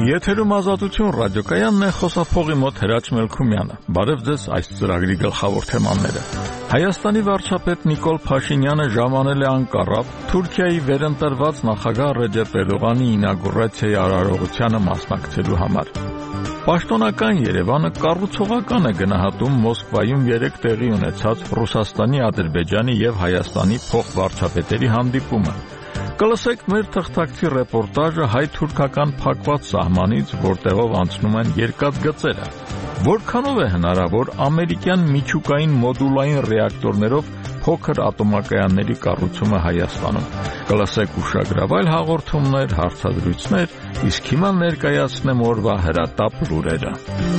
Եթերում ազատություն ռադիոկայանն է, խոսափողի մոտ Հրաչ Մելքումյանը։ Բարև ձեզ, այս ծրագրի գլխավոր թեմաները։ Հայաստանի վարչապետ Նիկոլ Փաշինյանը ժամանել է Անկարա Թուրքիայի վերընտրված նախագահ Ռեջեփ Էրդողանի ինագուրացիայի արարողությանը մասնակցելու համար։ Պաշտոնական Երևանը կառուցողական է գնահատում Մոսկվայում 3 տեղի ունեցած Ռուսաստանի, Ադրբեջանի եւ Հայաստանի փոխվարչապետերի հանդիպումը։ Կլսեք մեր թղթակցի ռեպորտաժը հայ-թուրքական փակված սահմանից, որտեղով անցնում են երկաթ գծերը։ Որքանով է հնարավոր ամերիկյան միջուկային մոդուլային ռեակտորներով փոքր ատոմակայանների կառուցումը Հայաստանում։ Կլսեք ուշագրավայր հաղորդումներ, հարցադրույցներ, իսկ հիմա ներկայացնեմ օրվա հրատապ լուրերը։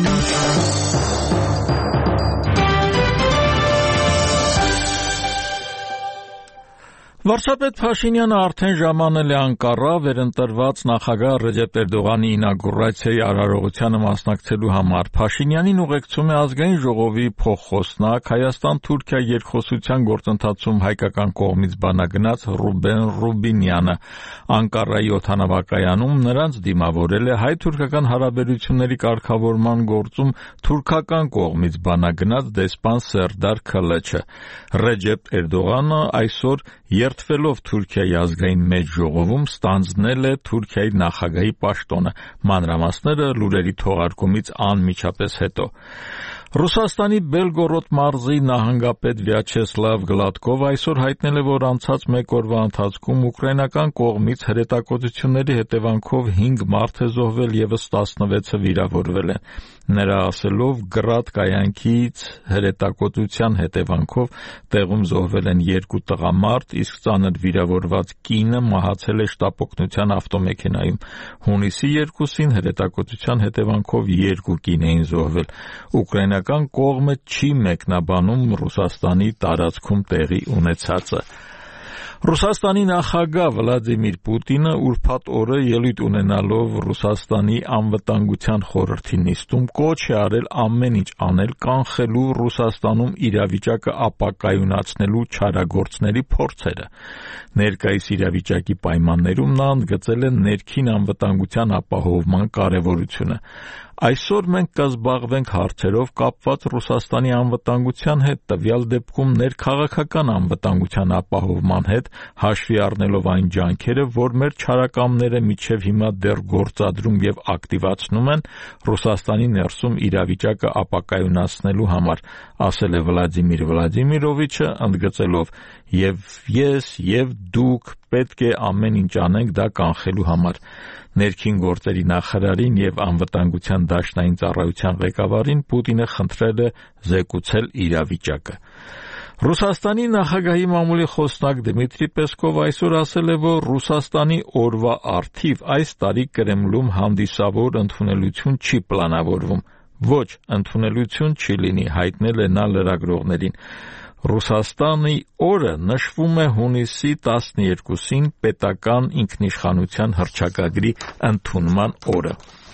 Վարչապետ Փաշինյանը արդեն ժամանել է Անկարա վերընտրված նախագահ Ռեջեփ Էրդողանի ինագուրացիայի արարողությանը մասնակցելու համար։ Փաշինյանին ուղեկցում է ազգային ժողովի փոխխոսնակ, Հայաստան-Թուրքիա երկխոսության գործընթացում հայկական կողմից բանագնաց Ռուբեն Ռուբինյանը։ Անկարայի օդանավակայանում նրանց դիմավորել է հայ-թուրքական հարաբերությունների կարգավորման գործում թուրքական կողմից բանագնաց դեսպան Սերդար Քլեչը։ Ռեջեփ Էրդողանը այսօր երդվելով Թուրքիայի ազգային մեծ ժողովում ստանձնել է Թուրքիայի նախագահի պաշտոնը։ Մանրամասները լուրերի թողարկումից անմիջապես հետո։ Ռուսաստանի Բելգորոդ մարզի նահանգապետ Վյաչեսլավ Գլադկովը այսօր հայտնել է, որ անցած մեկ օրվա ընթացքում ուկրաինական կողմից հրետակոծությունների հետևանքով 5 մարդ է զոհվել, ևս 16-ը վիրավորվել են։ Նրա ասելով, Գրադ կայանքից հրետակոծության հետևանքով տեղում զոհվել են 2 տղամարդ, իսկ ծանր վիրավորված կինը մահացել է շտապօգնության ավտոմեքենայում։ Հունիսի 2-ին հրետակոծության հետևանքով 2 կին էին զոհվել։ Ուկրաինական կողմը չի մեկնաբանում Ռուսաստանի տարածքում տեղի ունեցածը։ Ռուսաստանի նախագահ Վլադիմիր Պուտինը ուրբաթ օրը ելույթ ունենալով Ռուսաստանի անվտանգության խորհրդի նիստում կոչ է արել ամեն ինչ անել կանխելու Ռուսաստանում իրավիճակը ապակայունացնելու չարագործների փորձերը։ Ներկայիս իրավիճակի պայմաններում նա ընդգծել է ներքին անվտանգության ապահովման կարևորությունը։ Այսօր մենք կզբաղվենք հարցերով կապված Ռուսաստանի անվտանգության հետ, տվյալ դեպքում ներքաղաքական անվտանգության ապահովման հետ, հաշվի առնելով այն ջանքերը, որ մեր չարակամները մինչև հիմա դեռ գործադրում եւ ակտիվացնում են Ռուսաստանի ներսում իրավիճակը ապակայունացնելու համար, ասել է Վլադիմիր Վլադիմիրովիչը, ընդգծելով. «Եվ ես, եւ դուք պետք է ամեն ինչ անենք դա կանխելու համար»։ Ներքին գործերի նախարարին եւ անվտանգության դաշնային ծառայության ղեկավարին Պուտինը խնդրել է զեկուցել իրավիճակը։ Ռուսաստանի նախագահի մամուլի խոսնակ Դմիտրի Պեսկովը այսօր ասել է, որ Ռուսաստանի օրվա առթիվ այս տարի Կրեմլում հանդիսավոր ընդունելություն չի պլանավորվում։ Ոչ, ընդունելություն չի լինի, հայտնել է նա լրագրողներին։ Ռուսաստանի օրը նշվում է հունիսի 12-ին պետական ինքնիշխանության հռչակագրի ընդունման օրը։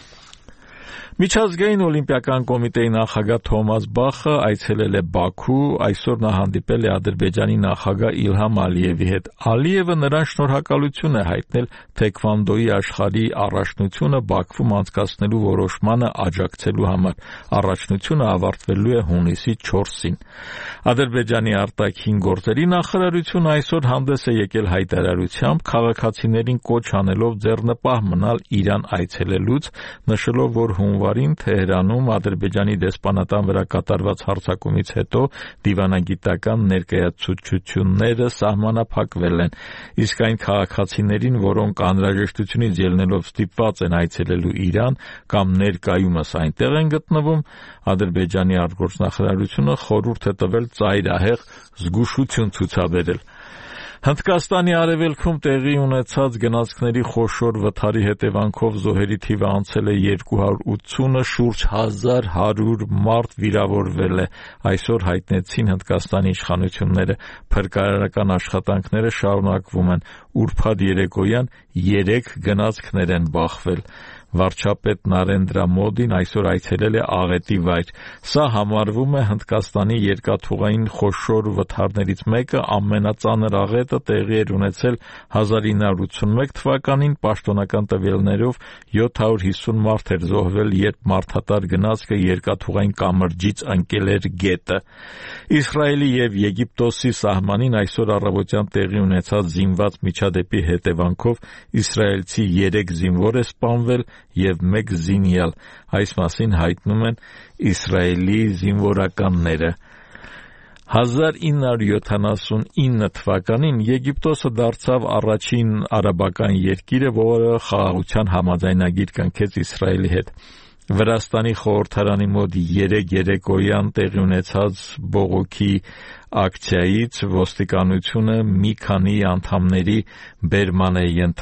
Միջազգային օլիմպիական կոմիտեի նախագահ Թոմաս Բախը այցելել է Բաքու, այսօր նա հանդիպել է Ադրբեջանի նախագահ Իլհամ Ալիևի հետ։ Ալիևը նրան շնորհակալություն է հայտնել թեքվոնդոյի աշխարհի առաջնությունը Բաքվում անցկացնելու որոշմանը աջակցելու համար։ Առաջնությունը ավարտվելու է հունիսի 4-ին։ Ադրբեջանի արտաքին գործերի նախարարությունը այսօր հանդես է եկել հայտարարությամբ, քաղաքացիներին կոչ անելով ձեռնպահ մնալ Իրան այցելելուց, նշելով, որ հունվարին Թեհրանում Ադրբեջանի դեսպանատան վրա կատարված հարձակումից հետո դիվանագիտական ներկայացուցչությունները սահմանափակվել են, իսկ այն քաղաքացիներին, որոնք անհրաժեշտությունից ելնելով ստիպված են այցելելու Իրան կամ ներկայումս այնտեղ են գտնվում, Ադրբեջանի արտգործնախարարությունը խորհուրդ է տվել ծայրահեղ զգուշություն ցուցաբերել։ Հնդկաստանի արևելքում տեղի ունեցած գնացքների խոշոր վթարի հետևանքով զոհերի թիվը անցել է 280-ը, շուրջ 1100 մարդ վիրավորվել է, այսօր հայտնեցին Հնդկաստանի իշխանությունները։ Փրկարարական աշխատանքները շարունակվում են, ուրբաթ երեկոյան 3 գնացքներ են բախվել։ վարչապետ Նարենդրա Մոդին այսօր այցելել է աղետի վայր։ Սա համարվում է Հնդկաստանի երկաթուղային խոշոր վթարներից մեկը, ամենածանր աղետը տեղի էր ունեցել 1981 թվականին, պաշտոնական տվյալներով 750 մարդ էր զոհվել, երբ մարդատար գնացքը երկաթուղային կամրջից ընկել էր գետը։ Իսրայելի և Եգիպտոսի սահմանին այսօր առավոտյան տեղի ունեցած զինված միջադեպի հետևանքով իսրայելցի 3 զինվոր է սպանվել և 1 զինյալ, այս մասին հայտնում են Իսրայելի զինվորականները։ 1979 թվականին Եգիպտոսը դարձավ առաջին արաբական երկիրը, որը խաղաղության համաձայնագիր կնքեց Իսրայելի հետ։ Վրաստանի խորհրդարանի մոտ 3 երեկոյան տեղի ունեցած բողոքի ակցիայից ոստիկանությունը մի քանի անդամների բերման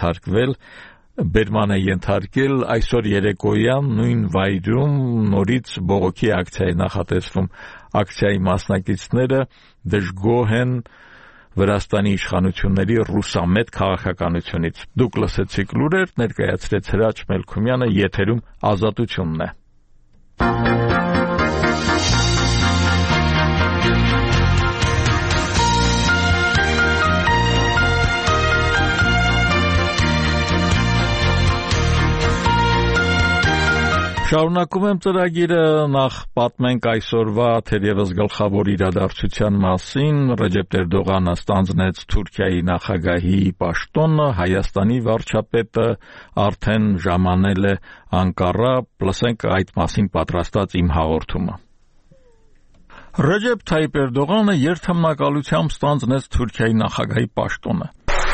է ենթարկել, այսօր երեկոյան նույն վայրում նորից բողոքի ակցիա է նախատեսվում։ Ակցիայի մասնակիցները դժգոհ են Վրաստանի իշխանությունների ռուսամետ քաղաքականությունից։ Դուք լսեցիք լուրեր, ներկայացրեց Հրաչ Մելքումյանը, եթերում Ազատությունն է։ Շարունակում եմ ծրագիրը, նախ պատմենք այսօրվա թերևս գլխավոր իրադարձության մասին։ Ռեջեփ Էրդողանը ստանձնեց Թուրքիայի նախագահի պաշտոնը, Հայաստանի վարչապետը արդեն ժամանել է Անկարա, լսենք այդ մասին պատրաստած իմ հաղորդումը։ Ռեջեփ Թայիփ Էրդողանը երթմնակալությամբ ստանձնեց Թուրքիայի նախագահի պաշտոնը։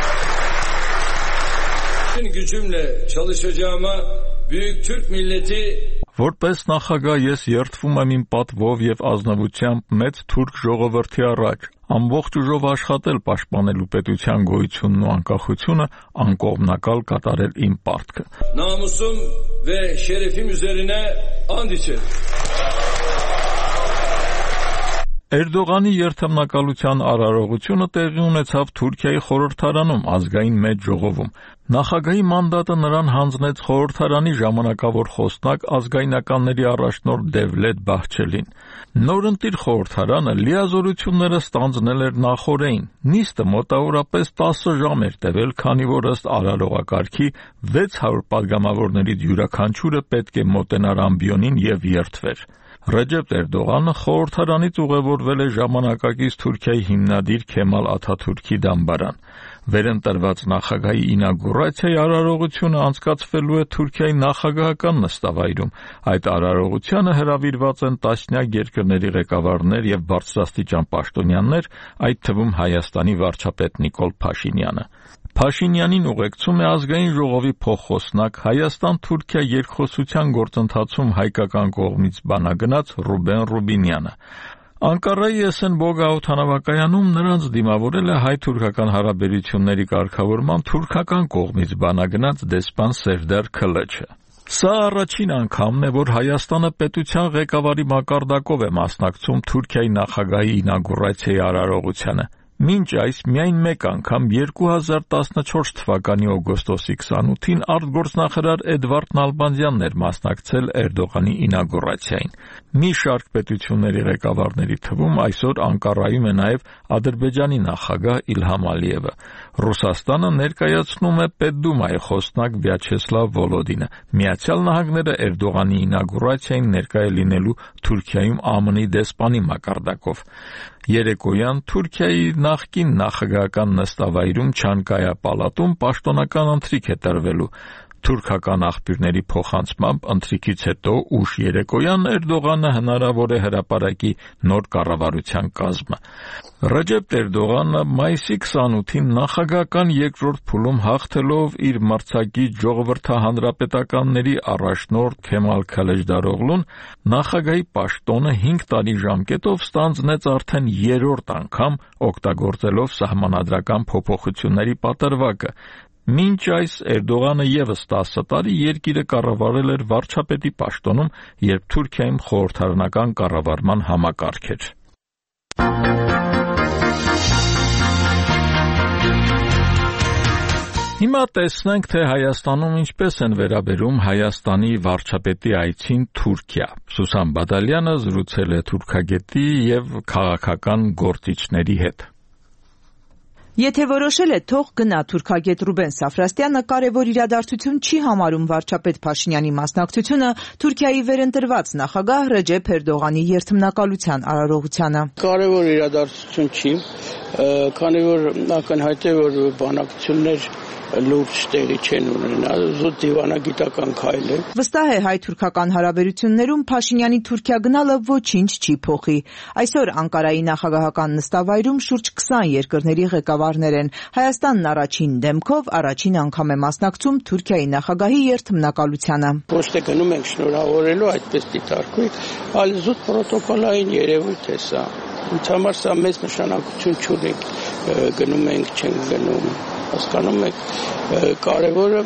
Gücümle çalışacağıma büyük Türk milleti Որպես նախագահ ես երդվում եմ իմ պատվով եւ ազնվությամբ մեծ թուրք ժողովրդի առաջ, ամբողջ ուժով աշխատել պաշտպանելու պետության գոյությունն ու անկախությունը, անկողմնակալ կատարել իմ պարտքը։ Namusum ve şerefim üzerine and içerim։ Էրդողանի երթմնակալության արարողությունը տեղի ունեցավ Թուրքիայի խորհրդարանում, ազգային մեծ ժողովում։ Նախագահի մանդատը նրան հանձնեց խորհրդարանի ժամանակավոր խոսնակ ազգայնականների առաջնորդ Դևլետ Բահչելին։ Նորընտիր խորհրդարանը լիազորությունները ստանձնել էր նախօրեին։ Նիստը մոտավորապես 10 ժամ էր տևել, քանի որ ըստ արարողակարգի 600 падգամավորներից յուրաքանչյուրը պետք է մոտենար ամբիոնին եւ երդվեր։ Ռեջեփ Էրդողանը խորհրդարանից ուղևորվել է ժամանակակից Թուրքիայի հիմնադիր Քեմալ Աթաթուրքի դամբարան։ Վերընտրված նախագահի ինագուրացիայի արարողությունը անցկացվելու է Թուրքիայի նախագահական նստավայրում։ Այդ արարողությանը հրավիրված են տասնյակ երկրների ղեկավարներ եւ բարձրաստիճան պաշտոնյաներ, այդ թվում Հայաստանի վարչապետ Նիկոլ Փաշինյանը։ Փաշինյանին ուղեկցում է ազգային ժողովի փոխխոսնակ Հայաստան-Թուրքիա երկխոսության գործընթացում հայկական կողմից բանագնաց Ռուբեն Ռուբինյանը։ Անկարայի Էսենբոգ օդանավակայանում նրանց դիմավորել է հայ-թուրքական հարաբերությունների կարգավորման թուրքական կողմից բանագնաց դեսպան Սերդար Քլեչը։ Սա առաջին անգամն է, որ Հայաստանը պետության ղեկավարի մակարդակով է մասնակցում Թուրքիայի նախագահի ինագուրացիայի արարողությանը։ Մինչ այս միայն մեկ անգամ 2014 թվականի օգոստոսի 28-ին արտգործնախարար Էդվարդ Նալբանդյանն էր մասնակցել Էրդողանի ինագուրացիային։ Մի շարք պետությունների ղեկավարների թվում այսօր Անկարայում է նաև Ադրբեջանի նախագահ Իլհամ Ալիևը։ Ռուսաստանը ներկայացնում է Պետդումայի խոսնակ Վյաչեսլավ Վոլոդինը։ Միացյալ Նահանգները Էրդողանի ինագուրացիային ներկայ է լինելու Թուրքիայում ԱՄՆ-ի դեսպանի մակարդակով։ Երեկոյան Թուրքիայի նախկին նախագահական նստավայրում Չանկայա պալատում պաշտոնական ընթրիք է տրվելու։ Թուրքական աղբյուրների փոխանցմամբ ընթրիքից հետո ուշ երեկոյան Էրդողանը հնարավոր է հրապարակի նոր կառավարության կազմը։ Ռեջեփ Էրդողանը մայիսի 28-ին նախագահական երկրորդ փուլում հաղթելով իր մրցակից ժողովրդահանրապետականների առաջնորդ Քեմալ Քալեջդարօղլուն նախագահի պաշտոնը 5 տարի ժամկետով ստանձնեց արդեն 3-րդ անգամ, օգտագործելով սահմանադրական փոփոխությունների պատրվակը։ Մինչ այս Էրդողանը եւս 10 տարի երկիրը կառավարել էր վարչապետի պաշտոնում, երբ Թուրքիայում խորհրդարանական կառավարման համակարգ էր։ Հիմա տեսնենք, թե Հայաստանում ինչպես են վերաբերում Հայաստանի վարչապետի այցին Թուրքիա։ Սուսան Բադալյանը զրուցել է թուրքագետի եւ քաղաքական գործիչների հետ։ Եթե որոշել է թող գնա թուրքագետ Ռուբեն Սաֆրաստյանը կարևոր իրադարձություն չի համարում վարչապետ Փաշինյանի մասնակցությունը Թուրքիայի վերընտրված նախագահ Ռեջեփ Էրդողանի երթմնակալության արարողությանը։ Կարևոր իրադարձություն չի, քանի որ ակնհայտ է, որ բանակցություններ լուրջ տեղի չեն ունենա, զուտ դիվանագիտական քայլ է։ Վստահ է հայ-թուրքական հարաբերություններում Փաշինյանի Թուրքիա գնալը ոչինչ չի փոխի։ Այսօր Անկարայի նախագահական նստավայրում շուրջ 20 երկրների ղեկավարներ են։ Հայաստանն առաջին դեմքով առաջին անգամ է մասնակցում Թուրքիայի նախագահի երթմնակալությանը։ Ոչ թե գնում ենք շնորհավորելու, այդպես դիտարկվի, այլ զուտ պրոտոկոլային երևույթ է սա։ Ինձ համար սա մեծ նշանակություն չունի, գնում ենք, չենք գնում, հասկանում եք, կարևորը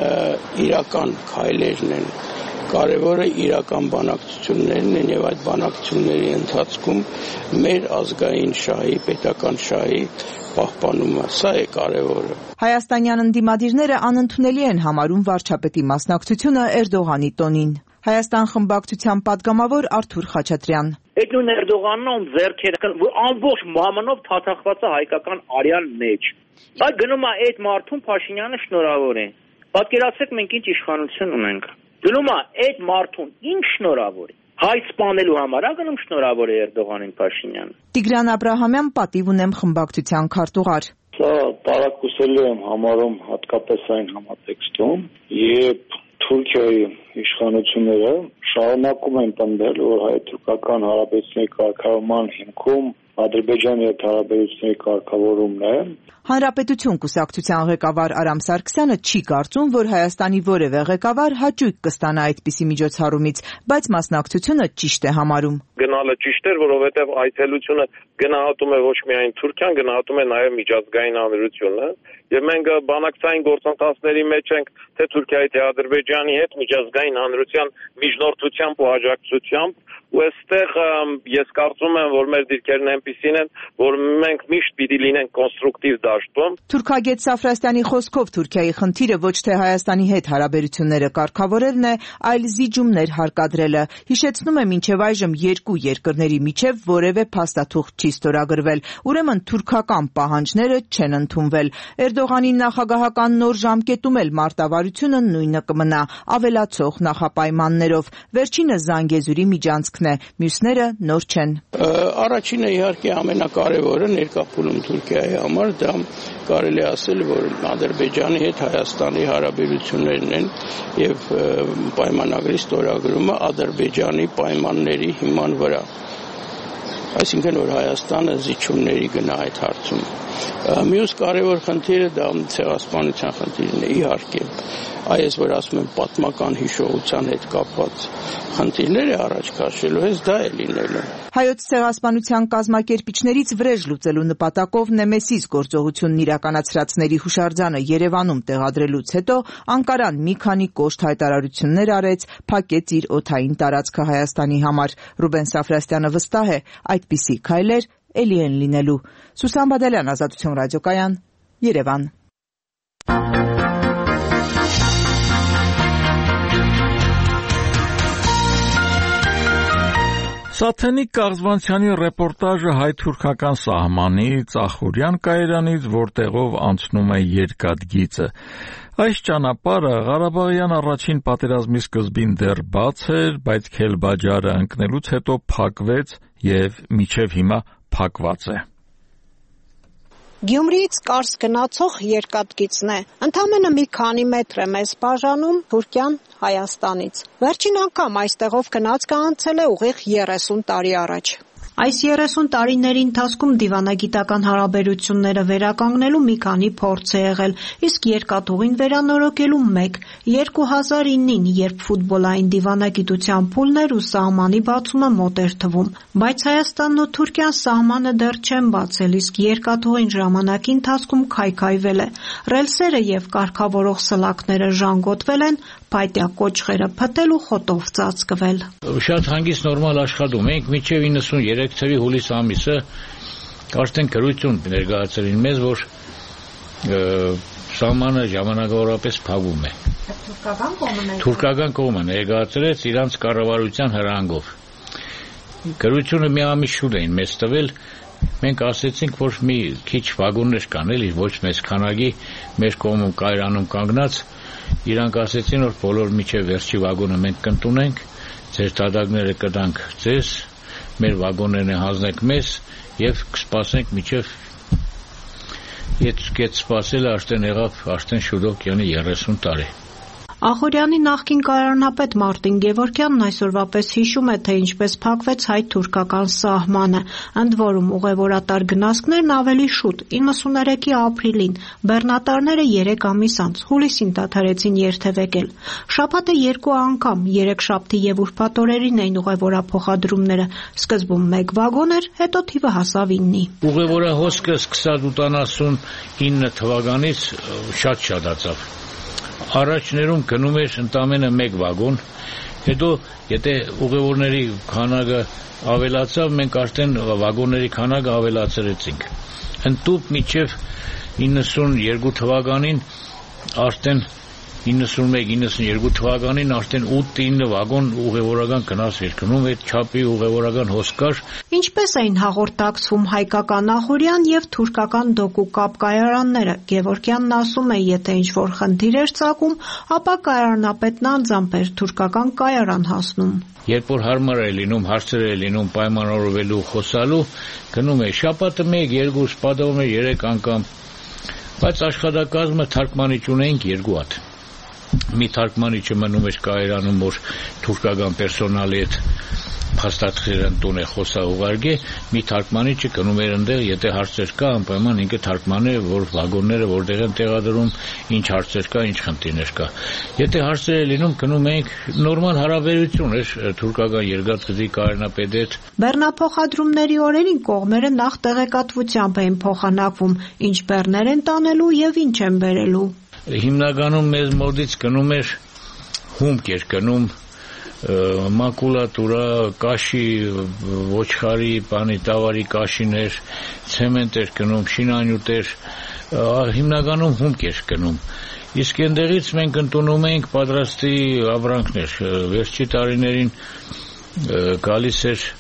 իրական քայլերն են, կարևորը իրական բանակցություններն են եւ այդ բանակցությունների ընթացքում մեր ազգային շահի, պետական շահի պահպանումը, սա է կարևորը։ Հայաստանյան ընդդիմադիրները անընդունելի են համարում վարչապետի մասնակցությունը Էրդողանի տոնին։ Հայաստան խմբակցության падգամավոր Արթուր Խաչատրյան։ Այդ նույն Էրդողանն ում ձեռքերը ամբողջ մամանով թաթախված է հայկական արյան մեջ։ Բայց գնում է այդ մարդուն Փաշինյանը շնորհավոր է։ Պատկերացրեք մենք ինչ իշխանություն ունենք։ Գնում է այդ մարդուն ինչ շնորհավոր է։ Հայ սպանելու համար է գնում շնորհավոր է Էրդողանին Փաշինյանը։ Տիգրան Աբրահամյան պատիվ ունեմ խմբակցության քարտուղար։ Սա տարակուսելի եմ համարում հատկապես այն համատեքստում, երբ Թուրքիայի իշխանությունները շարունակում են պնդել, որ հայ-թուրքական հարաբերությունների կարգավորման հիմքում Ադրբեջանի հետ հարաբերությունների կարգավորումն է։ Հանրապետություն կուսակցության ղեկավար Արամ Սարգսյանը չի կարծում, որ Հայաստանի որևէ ղեկավար հաճույք կստանա այդպիսի միջոցառումից, բայց մասնակցությունը ճիշտ է համարում։ Գնալը ճիշտ էր, որովհետև այցելությունը գնահատում է ոչ միայն Թուրքիան, գնահատում է նաև միջազգային հանրությունը, եւ մենք բանակցային գործընթացների մեջ ենք թե Թուրքիայի, թե Ադրբեջանի հետ միջազգային հանրության միջնորդությամբ ու աջակցությամբ, ու այստեղ ես կարծում եմ, որ մեր դիրքերն այնպիսին են, որ մենք միշտ պիտի լինենք կոնստրուկտիվ դաշտում։ Թուրքագետ Սաֆրաստյանի խոսքով Թուրքիայի խնդիրը ոչ թե Հայաստանի հետ հարաբերությունները կարգավորելն է, այլ զիջումներ հարկադրելը։ Հիշեցնում է, մինչև այժմ երկու երկրների միջև որևէ փաստաթուղթ չի ստորագրվել, ուրեմն թուրքական պահանջները չեն ընդունվել։ Էրդողանի նախագահական նոր ժամկետում էլ մարտավարությունը նույնը կմնա, ավելացող նախապայմաններով։ Վերջինը Զանգեզուրի միջանցքն է, մյուսները նոր չեն։ Առաջինը իհարկե ամենակարևորը ներկայացում Թուրքիայի համար դա կարելի ասել, որ Ադրբեջանի հետ Հայաստանի հարաբերություններն են եւ պայմանագրի ստորագրումը Ադրբեջանի պայմանների հիման վրա։ Այսինքն որ Հայաստանը զիջումների գնա այդ հարցում։ Մյուս կարևոր խնդիրը դա ցեղասպանության խնդիրն է, իհարկե։ Այս որ ասում եմ պատմական հիշողության հետ կապված խնդիրները առաջ քաշելու է, դա է լինելու։ Հայոց ցեղասպանության կազմակերպիչներից վրեժ լուծելու նպատակով Նեմեսիս գործողությունն իրականացրածների հուշարձանը Երևանում տեղադրելուց հետո Անկարան մի քանի կոշտ հայտարարություններ արեց, փակեց իր օդային տարածքը Հայաստանի համար։ Ռուբեն Սաֆրաստյանը վստահ է, այդպիսի քայլեր էլի են լինելու։ Սուսան Բադալյան, Ազատություն ռադիոկայան, Երևան։ Սաթենիկ Կաղզվանցյանի ռեպորտաժը հայ-թուրքական սահմանից, Ախուրյան կայարանից, որտեղով անցնում է երկաթգիծը։ Այս ճանապարհը Ղարաբաղյան առաջին պատերազմի սկզբին դեռ բաց էր, բայց Քելբաջարը ընկնելուց հետո փակվեց եւ մինչեւ հիմա փակված է։ Գյումրիից Կարս գնացող երկաթգիծն է։ Ընդամենը մի քանի մետր է մեզ բաժանում Թուրքիան Հայաստանից։ Վերջին անգամ այստեղով գնացքը անցել է ուղիղ 30 տարի առաջ։ Այս 30 տարիների ընթացքում դիվանագիտական հարաբերությունները վերականգնելու մի քանի փորձ է եղել, իսկ երկաթուղին վերանորոգելու մեկ։ 2009-ին, երբ ֆուտբոլային դիվանագիտության փուլն էր ու սահմանի բացումը մոտ էր թվում, բայց Հայաստանն ու Թուրքիան սահմանը դեռ չեն բացել, իսկ երկաթուղին ժամանակի ընթացքում քայքայվել է։ Ռելսերը եւ կարգավորող սլաքները ժանգոտվել են, փայտյա կոճղերը փտել ու խոտով ծածկվել։ Շատ հանգիստ նորմալ աշխատում ենք, մինչև 93 թվականի հուլիս ամիսը արդեն գրություն ներկայացրին մեզ, որ սահմանը ժամանակավորապես փակվում է։ Թուրքական կողմը ներկայացրեց իրանց կառավարության հրահանգով։ Գրությունը մի ամիս շուտ էին մեզ տվել, մենք ասեցինք, որ մի քիչ վագոններ կան, էլի ոչ մեծ քանակի մեր կողմում կայարանում կանգնած, իրանք ասեցին, որ բոլոր միջև վերջի վագոնը մենք կընդունենք, ձեր դատակները կտանք ձեզ, մեր վագոններն հանձնեք մեզ եւ կսպասենք միջև Եթե սպասելը աշտեն շուտով կյանի 30 տարի։ Ախորյանի նախկին կայարանապետ Մարտին Գևորգյանն այսօրվա պես հիշում է, թե ինչպես փակվեց հայ-թուրքական սահմանը, ընդ որում ուղևորատար գնացքներն ավելի շուտ, 93-ի ապրիլին, բեռնատարները 3 ամիս անց, հուլիսին դադարեցին երթևեկել։ Շաբաթը 2 անգամ, 3 շաբթի եւ ուրբաթ օրերին էին ուղևորափոխադրումները, սկզբում 1 վագոն էր, հետո թիվը հասավ 9-ի։ Ուղևորահոսքը սկսած 89 թվականից շատ շատացավ։ Առաջներում գնում էր ընդամենը 1 վագոն, հետո եթե ուղևորների քանակը ավելացավ, մենք արդեն վագոնների քանակը ավելացրեցինք։ Ընդտուպ մինչև 92 թվականին արդեն 91-92 թվականին արդեն 8-9 վագոն ուղևորական գնաց էր գնում, այդ չափի ուղևորական հոս կար։ Ինչպես էին հաղորդակցվում հայկական ախորյան եւ թուրքական դոկու կապ կայարանները։ Գևորգյանն ասում է, եթե ինչ-որ խնդիր էր ծագում, ապա կայարանապետն անձամբ էր թուրքական կայարան հասնում։ Երբ որ հարմար է լինում, հարցեր է լինում պայմանավորվելու, խոսալու, գնում է շաբաթը 1, 2, սպատում է 3 անգամ, բայց աշխատակազմը թարգմանիչ ունեինք 2 հատ։ Մի թարգմանիչը մնում էր կայարանում, որ թուրքական պերսոնալի հետ փաստաթղթեր տուն է խոսա ուղարկե, մի թարգմանիչը գնում էր այնտեղ, եթե հարցեր կա, անպայման ինքը թարգմանը, որ վագոնները որտեղ են տեղադրում, ինչ հարցեր կա, ինչ խնդիրներ կա։ Եթե հարցեր է լինում, գնում էինք, նորմալ հարաբերություն էր թուրքական երկաթգծի կայարանապետի հետ։ Բեռնափոխադրումների օրերին կողմերը նախ տեղեկատվությամբ էին փոխանակվում, ինչ բեռներ են տանելու եւ ինչ են բերելու։ Հիմնականում մեզ մոտից գնում էր հումք էր գնում, մակուլատուրա, կաշի, ոչխարի, տավարի կաշիներ, ցեմենտ էր գնում, շինանյութեր, հիմնականում հումք էր գնում։ Իսկ այնտեղից մենք ընդունում էինք պատրաստի ապրանքներ։ Վերջի տարիներին գալիս էր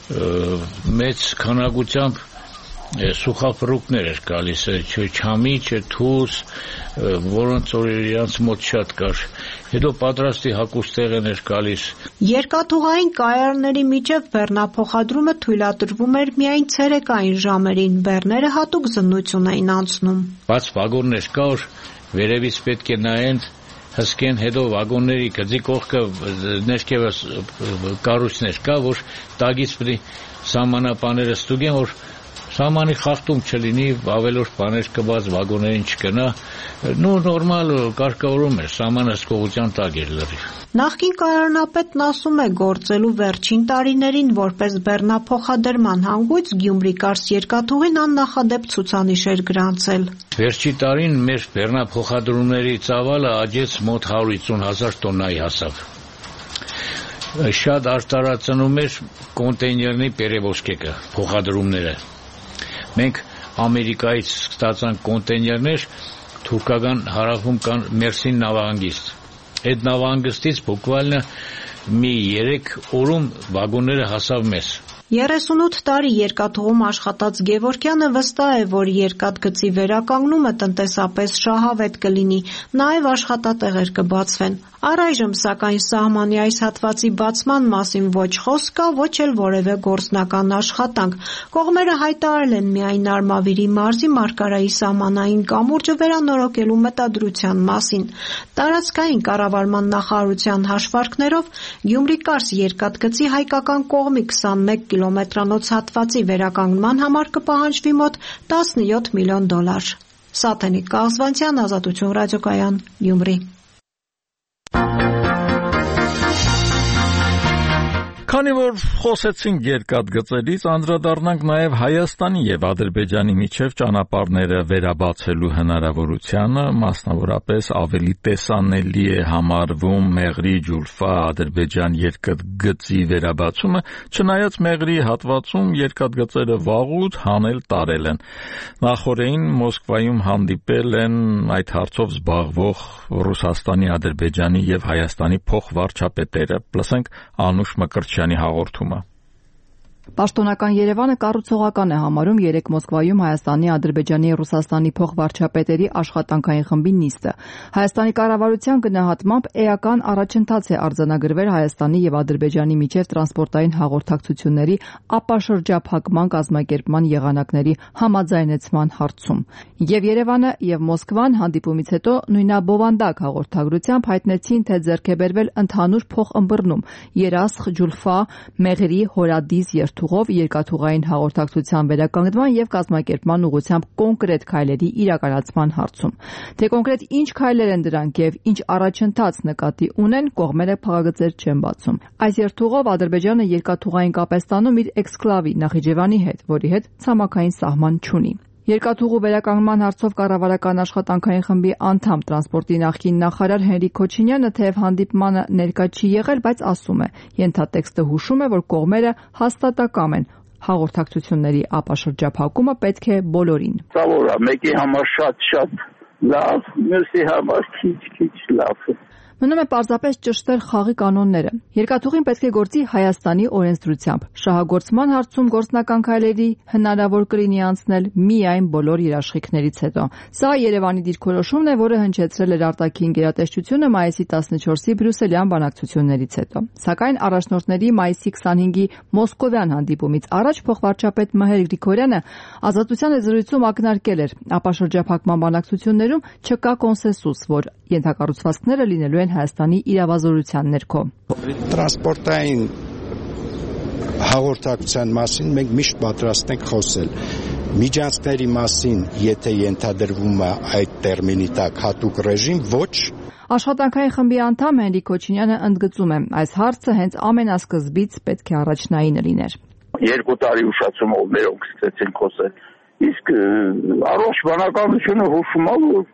մեծ քանակությամբ սուխափռուկներ էր գալիս, չամիչ, թուս, որոնց որ իրանց մոտ շատ կար։ Հետո պատրաստի հագուստեղեն էր գալիս։ Երկաթուղային կայարանների միջև բեռնափոխադրումը թույլատրվում էր միայն ցերեկային ժամերին, բեռները հատուկ զննություն էին անցնում։ Բայց վագոններ կա, որ վերևից պետք է նայեն, հսկեն, հետո վագոնների գծի կողքը ներքևս կառույցներ կա, որ տագից պետք է սահմանապաները ստուգեն, որ սահմանի խախտում չլինի, ավելորդ բաներ կբաց վագոներին չգնա, նորմալ կարգավորում էր, սահմանը հսկողության տակ էր լրիվ։ Նախկին կայարանապետն ասում է, գործելու վերջին տարիներին որպես բեռնափոխադրման հանգույց Գյումրի-Կարս երկաթուղին աննախադեպ ցուցանիշ էր գրանցել։ Վերջի տարին մեր բեռնափոխադրումների ծավալը աճեց մոտ 150,000 տոննայի հասավ։ Շատ արտարացնում էր կոնտեյներների պերևոսկեկը, փոխադրումները։ Մենք Ամերիկայից ստացանք կոնտեյներներ, թուրքական հարավում կան Մերսին նավահանգիստ։ Այդ նավահանգստից բուկվալնը մի 3 օրում վագոնները հասավ մեզ։ 38 տարի երկաթուղում աշխատած Գևորգյանը վստահ է, որ երկաթգծի վերականգնումը տնտեսապես շահավետ կլինի, նաև աշխատատեղեր կբացվեն։ Առայժմ սակայն սահմանի այս հատվածի բացման մասին ոչ խոսք կա, ոչ էլ որևէ գործնական աշխատանք։ Կողմերը հայտարարել են միայն Արմավիրի մարզի Մարգարայի սահմանային կամուրջը վերանորոգելու մտադրության մասին։ Տարածքային կառավարման նախարարության հաշվարկներով Գյումրի-Կարս երկաթգծի հայկական կողմի 21 կիլոմետրանոց հատվածի վերականգնման համար կպահանջվի մոտ $17 միլիոն։ Սաթենիկ Կաղզվանցյան, Ազատություն ռադիոկայան, Գյումրի։ Քանի որ խոսեցինք երկաթգծերից, անդրադառնանք նաև Հայաստանի եւ Ադրբեջանի միջև ճանապարհները վերաբացելու հնարավորությանը, մասնավորապես ավելի տեսանելի է համարվում Մեղրի Ջուլֆա Ադրբեջան երկաթգծի վերաբացումը, չնայած Մեղրի հատվածում երկաթգծերը վաղուց հանել տարել են։ Նախորդին Մոսկվայում հանդիպել են այդ հարցով զբաղվող Ռուսաստանի, Ադրբեջանի եւ Հայաստանի փոխվարչապետերը։ Լսենք Անուշ Մկրտչյանի հաղորդումը։ Պաշտոնական Երևանը կառուցողական է համարում 3 Մոսկվայում Հայաստանի, Ադրբեջանի եւ Ռուսաստանի փոխվարչապետերի աշխատանքային խմբի նիստը։ Հայաստանի կառավարության գնահատմամբ էական առաջընթաց է արձանագրվել Հայաստանի եւ Ադրբեջանի միջև տրանսպորտային հաղորդակցությունների ապաշրջափակման կազմակերպման եղանակների համաձայնեցման հարցում։ Եվ Երևանը եւ Մոսկվան հանդիպումից հետո նույնաբովանդակ հաղորդագրությամբ հայտնեցին, թե ձեռք է բերվել ընդհանուր փոխըմբռնում Երասխ-Ջուլֆա Մեղրի Հորադիս թուղով երկաթուղային հաղորդակցության վերականգնման եւ կազմակերպման ուղղությամբ կոնկրետ քայլերի իրականացման հարցում։ Թե կոնկրետ ինչ քայլեր են դրանք եւ ինչ առաջընթաց նկատի ունեն, կողմերը փակագծեր չեն բացում։ Այս երթուղով Ադրբեջանը երկաթուղային կապ է ստանում իր էքսկլավի Նախիջևանի հետ, որի հետ ցամաքային սահման չունի։ Երկաթուղու վերականգնման հարցով կառավարական աշխատանքային խմբի անդամ տրանսպորտի նախկին նախարար Հենրիկ Քոչինյանը թեև հանդիպմանը ներկա չի եղել, բայց ասում է, ենթատեքստը հուշում է, որ կողմերը հաստատակամ են հաղորդակցությունների ապաշրջափակումը պետք է բոլորին։ Սա որ է, մեկի համար շատ լավ, մյուսի համար քիչ լավ։ Մնում է պարզապես ճշտել խաղի կանոնները։ Երկաթուղին պետք է գործի Հայաստանի օրենսդրությամբ։ Շահագործման հարցում գործնական քայլերի հնարավոր կլինի անցնել միայն բոլոր երաշխիքներից հետո։ Սա Երևանի դիրքորոշումն է, որը հնչեցրել էր արտաքին գերատեսչությունը մայիսի 14-ի բրյուսելյան բանակցություններից հետո։ Սակայն առաջնորդների մայիսի 25-ի մոսկովյան հանդիպումից առաջ փոխվարչապետ Մհեր Գրիգորյանը Ազատության զրույցում ակնարկել էր, ապաշրջափակման բանակցություններում չկա կոնսենսուս, որ ենթակառուցվածքները լինելու են Հայաստանի իրավազորության ներքո։ Տրանսպորտային հաղորդակցության մասին մենք միշտ պատրաստ ենք խոսել։ Միջանցքների մասին, եթե ենթադրվում է այդ տերմինի տակ հատուկ ռեժիմ, ոչ։ Աշխատանքային խմբի անդամ Հենրիկ Քոչինյանը ընդգծում է, այս հարցը հենց ամենասկզբից պետք է առաջնայինը լիներ։ 2 տարի ուշացումով մերոնք սկսեցին խոսել։ Իսկ առողջ բանականությունը հուշում է, որ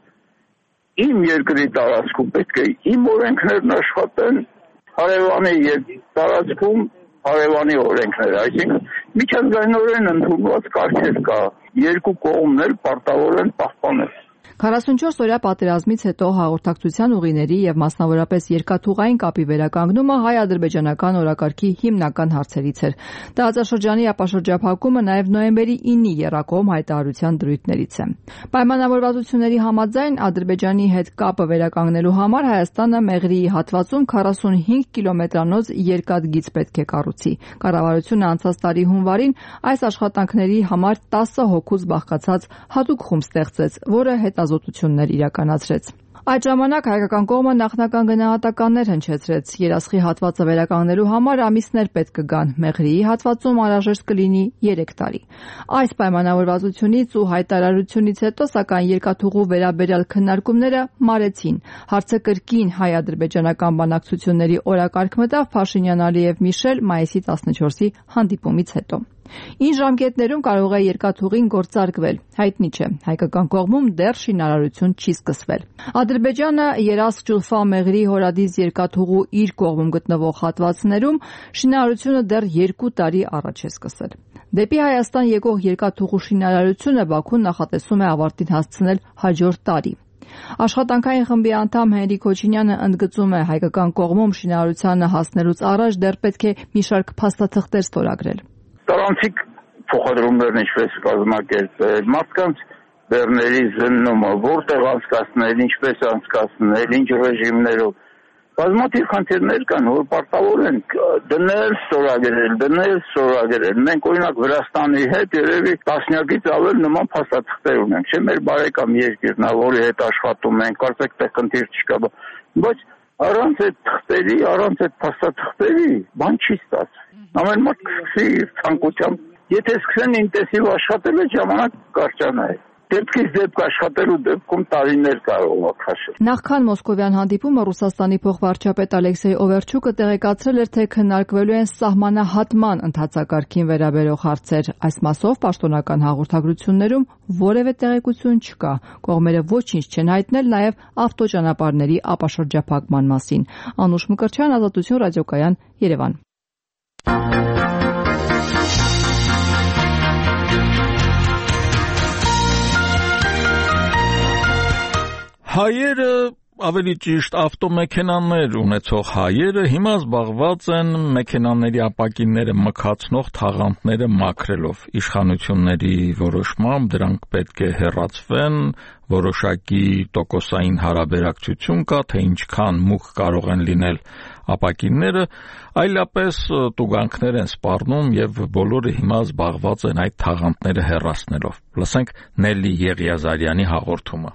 իմ երկրի տարածքում պետք է իմ օրենքներն աշխատեն, հարևանի տարածքում հարևանի օրենքները, այսինքն միջազգայինորեն ընդունված կարգեր կա, երկու կողմն էլ պարտավոր են պահպանել։ 44 օրյա պատերազմից հետո հաղորդակցության ուղիների եւ մասնավորապես երկաթուղային կապի վերականգնումը հայ-ադրբեջանական օրակարգի հիմնական հարցերից էր։ Տարածաշրջանի ապաշրջափակումը նաեւ նոյեմբերի 9-ի եռակողմ հայտարարության դրույթներից է։ Պայմանավորվածությունների համաձայն Ադրբեջանի հետ կապը վերականգնելու համար Հայաստանը Մեղրիի հատվածում 45 կիլոմետրանոց երկաթգիծ պետք է կառուցի։ Կառավարությունը անցած տարի հունվարին այս աշխատանքների համար 10 հոգուց բաղկացած հատուկ խումբ ստեղծեց, որը հետազոտություններ իրականացրեց։ Այդ ժամանակ հայկական կողմը նախնական գնահատականներ հնչեցրեց։ Երասխի հատվածը վերականգնելու համար ամիսներ պետք կգան։ Մեղրիի հատվածում անհրաժեշտ կլինի 3 տարի։ Այս պայմանավորվածությունից ու հայտարարությունից հետո, սակայն երկաթուղու վերաբերյալ քննարկումները մարեցին։ Հարցը կրկին հայ-ադրբեջանական բանակցությունների օրակարգ մտավ Փաշինյան-Ալիև Միշել մայիսի 14-ի հանդիպումից հետո։ Ինչ ժամկետներում կարող է երկաթուղին գործարկվել, հայտնի չէ։ Հայկական կողմում դեռ շինարարություն չի սկսվել։ Ադրբեջանը Երասխ-Ջուլֆա Մեղրի Հորադիս երկաթուղու իր կողմում գտնվող հատվածներում շինարարությունը դեռ 2 տարի առաջ է սկսել։ Դեպի Հայաստան եկող երկաթուղու շինարարությունը Բաքուն նախատեսում է ավարտին հասցնել հաջորդ տարի։ Աշխատանքային խմբի անդամ Հենրիկ Քոչինյանը ընդգծում է, հայկական կողմում շինարարությանը հասնելուց առաջ դեռ պետք է մի շարք փաստաթղթեր ստորագրել։ Տարանցիկ փոխադրումներն ինչպես կազմակերպել, մարդկանց բեռների զննումը, որտեղ անցկացնել, ինչպես անցկացնել, ինչ ռեժիմներով։ Բազմաթիվ խնդիրներ կան, որ պարտավոր են դնել, ստորագրել։ Մենք օրինակ Վրաստանի հետ երևի տասնյակից ավել նման փաստաթղթեր ունենք, չէ՞, մեր բարեկամ երկիրն է, որի հետ աշխատում ենք, կարծեք թե խնդիր չկա, բայց առանց այդ թղթերի, առանց այդ փաստաթղթերի բան չի ստացվում։ Ամեն մարդ կսկսի իր ցանկությամբ, եթե սկսեն ինտենսիվ աշխատել, այդ ժամանակ կարճանա է։ Դեպքից դեպք աշխատելու դեպքում տարիներ կարող է քաշել։ Նախքան Մոսկովյան հանդիպումը Ռուսաստանի փոխվարչապետ Ալեքսեյ Օվերչուկը տեղեկացրել էր, թե քննարկվելու են սահմանահատման ընթացակարգին վերաբերող հարցեր։ Այս մասով պաշտոնական հաղորդագրություններում որևէ տեղեկություն չկա։ Կողմերը ոչինչ չեն հայտնել նաև ավտոճանապարհների ապաշրջափակման մասին։ Անուշ Մկրտչյան, Ազատություն ռադիոկայան, Երևան։ Հայերը, ավելի ճիշտ ավտոմեքենաներ ունեցող հայերը հիմա զբաղված են մեքենաների ապակիները մքացնող թաղանթները մաքրելով։ Իշխանությունների որոշմամբ դրանք պետք է հեռացվեն, որոշակի տոկոսային հարաբերակցություն կա, թե ինչքան մուգ կարող են լինել ապակիները, այլապես տուգանքներ են սպառնում եւ բոլորը հիմա զբաղված են այդ թաղանթները հեռացնելով։ Լսենք Նելի Եղիազարյանի հաղորդումը։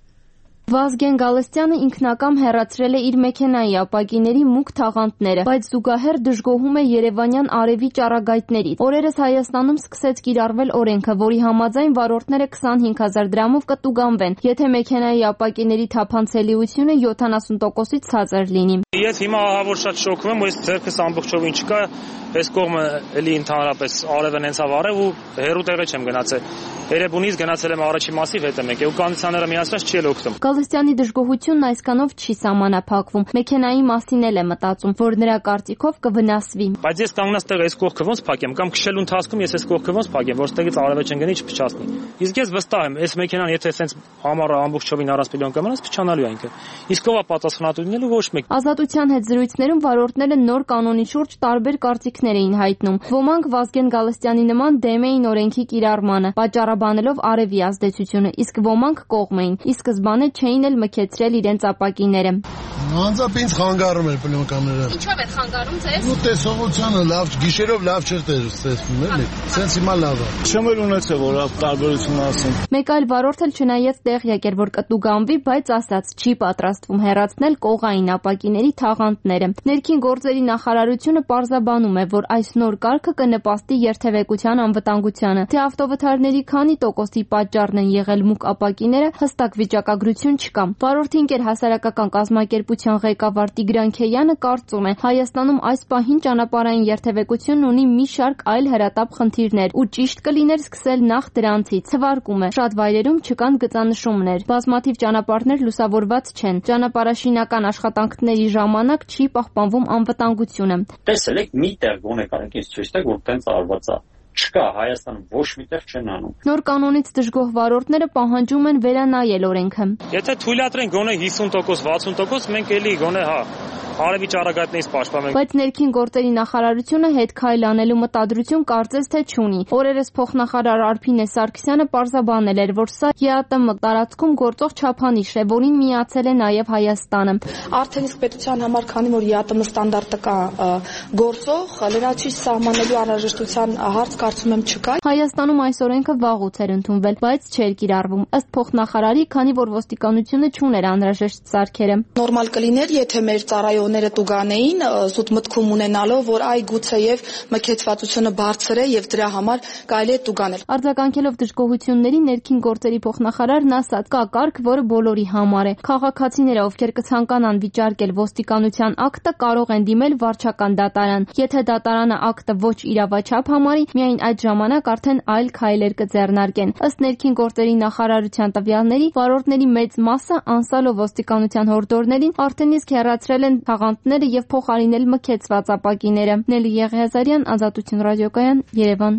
Վազգեն Գալստյանը ինքնակամ հեռացրել է իր մեքենայի ապակիների մուգ թաղանթները, բայց զուգահեռ դժգոհում է երևանյան արևի ճառագայթներից։ Օրերս Հայաստանում սկսեց կիրառվել օրենքը, որի համաձայն վարորդները 25,000 դրամով կտուգանվեն, եթե մեքենայի ապակիների թափանցելիությունը 70%-ից ցածր լինի։ Ես հիմա ահավոր շատ շոկվում եմ, որ ձեռքս ամբողջովին չկա, այս կողմը էլի ընդհանրապես արևն հենց ավարև ու հերու տեղը չեմ գնացել։ Երևանից գնացել եմ առաջի մասիվ հետ եմ եկել ու կոնդիցիոները միացած չի էլ օգտվում։ Գալստյանի դժգոհությունն այսքանով չի սահմանափակվում։ Մեքենայի մասին էլ է մտածում, որ նրա կարծիքով կվնասվի։ Բայց ես կանգնած տեղ այս կողքը ոնց փակեմ կամ քշելու ընթացքում ես այս կողքը ոնց փակեմ, որ ստեղից արևը չընկնի, չփչացնի։ Իսկ ես վստահ եմ, այս մեքենան եթե սենց համառը ամբողջովին առանց պիլոն կմնաց, փչանալու է ինքը։ Իսկ ով է պատասխանատու լինելու ոչ մեկ։ Ազատության հետ զրույցներում վարորդները նոր կանոնի շուրջ տարբեր կարծիքներ էին հայտնում։ Ոմանք Վազգեն Գալստյանի նման դեմ էին օրենքի կիրառմանը, պատճառաբանելով արևի ազդեցությունը, իսկ ոմանք կողմ էին։ Ի սկզբանե չէին էլ մքեցրել իրենց ապակիները։ Անձամբ ինձ խանգարում էր պլյոնկաները։ Ինչով է խանգարում ձեզ։ Ու տեսողությունը լավ, գիշերով լավ չէր տեսնում, էլի։ Սենց հիմա լավ է։ Չեմ էլ ունեցել, որ տարբերություն ասեմ։ Մեկ այլ վարորդ էլ չնայած տեղյակ էր, որ կտուգանվի, բայց ասաց չի պատրաստվում հեռացնել կողային ապակիների թաղանթները։ Ներքին գործերի նախարարությունը պարզաբանում է, որ այս նոր կարգը կնպաստի երթևեկության անվտանգությանը։ Թե ավտովթարների քանի տոկոսի պատճառն են եղել մուգ ապակիները, հստակ վիճակագրություն չկա։ Վարորդի ընկեր հասարակական կազմակերպության ղեկավար Տիգրան Քեյանը կարծում է, Հայաստանում այս պահին ճանապարհային երթևեկությունն ունի մի շարք այլ հրատապ խնդիրներ ու ճիշտ կլիներ սկսել նախ դրանցից։ Թվարկում է, շատ վայրերում չկան գծանշումներ, բազմաթիվ ճանապարհներ լուսավորված չեն, ճանապարհաշինական աշխատանքների ժամանակ չի պահպանվում անվտանգությունը։ Տեսել եք մի տեղ գոնե կարեք ինձ ցույց տալ, որ տենց արված է։ Չկա, Հայաստանում ոչ մի տեղ չեն անում։ Նոր կանոնից դժգոհ վարորդները պահանջում են վերանայել օրենքը։ Եթե թույլատրեն գոնե 50%, 60%, մենք էլի գոնե արևի ճառագայթներից պաշտպանենք։ Բայց ներքին գործերի նախարարությունը հետ քայլ անելու մտադրություն կարծես թե չունի։ Օրերս փոխնախարար Արփինե Սարգսյանը պարզաբանել էր, որ սա ԵԱՏՄ տարածքում գործող չափանիշ է, որին միացել է նաև Հայաստանը։ Արդեն իսկ պետության համար, քանի որ ԵԱՏՄ ստանդարտը կա գործող, լրացուցիչ սահմանելու անհրաժեշտության հարց կարծում եմ չկա։ Հայաստանում այս օրենքը վաղուց էր ընդունվել, բայց չէր կիրառվում։ Ըստ փոխնախարարի, քանի որ ոստիկանությունը չուներ անհրաժեշտ սարքերը։ Նորմալ կլիներ, եթե մեր ծառայողները տուգանեին, զուտ մտքում ունենալով, որ այ գուցեև մքեցվածությունը բարձր է եւ դրա համար կարելի է տուգանել։ Արձագանքելով դժգոհությունների ներքին գործերի փոխնախարարն ասաց, կա կարգ, որը բոլորի համար է։ Քաղաքացիները, ովքեր կցանկանան վիճարկել ոստիկանության ակտը, կարող են դիմել վարչական դատարան։ Եթե դատարանը ակտը ոչ իրավաչափ համարի, միայն այդ ժամանակ արդեն այլ քայլեր կձեռնարկեն։ Ըստ ներքին գործերի նախարարության տվյալների, վարորդների մեծ մասը անցալով ոստիկանության հորդորներին արդեն իսկ հեռացրել են թաղանթները եւ փոխարինել մքեցված ապակիները։ Նելի Եղիազարյան, Ազատություն ռադիոկայան, Երևան։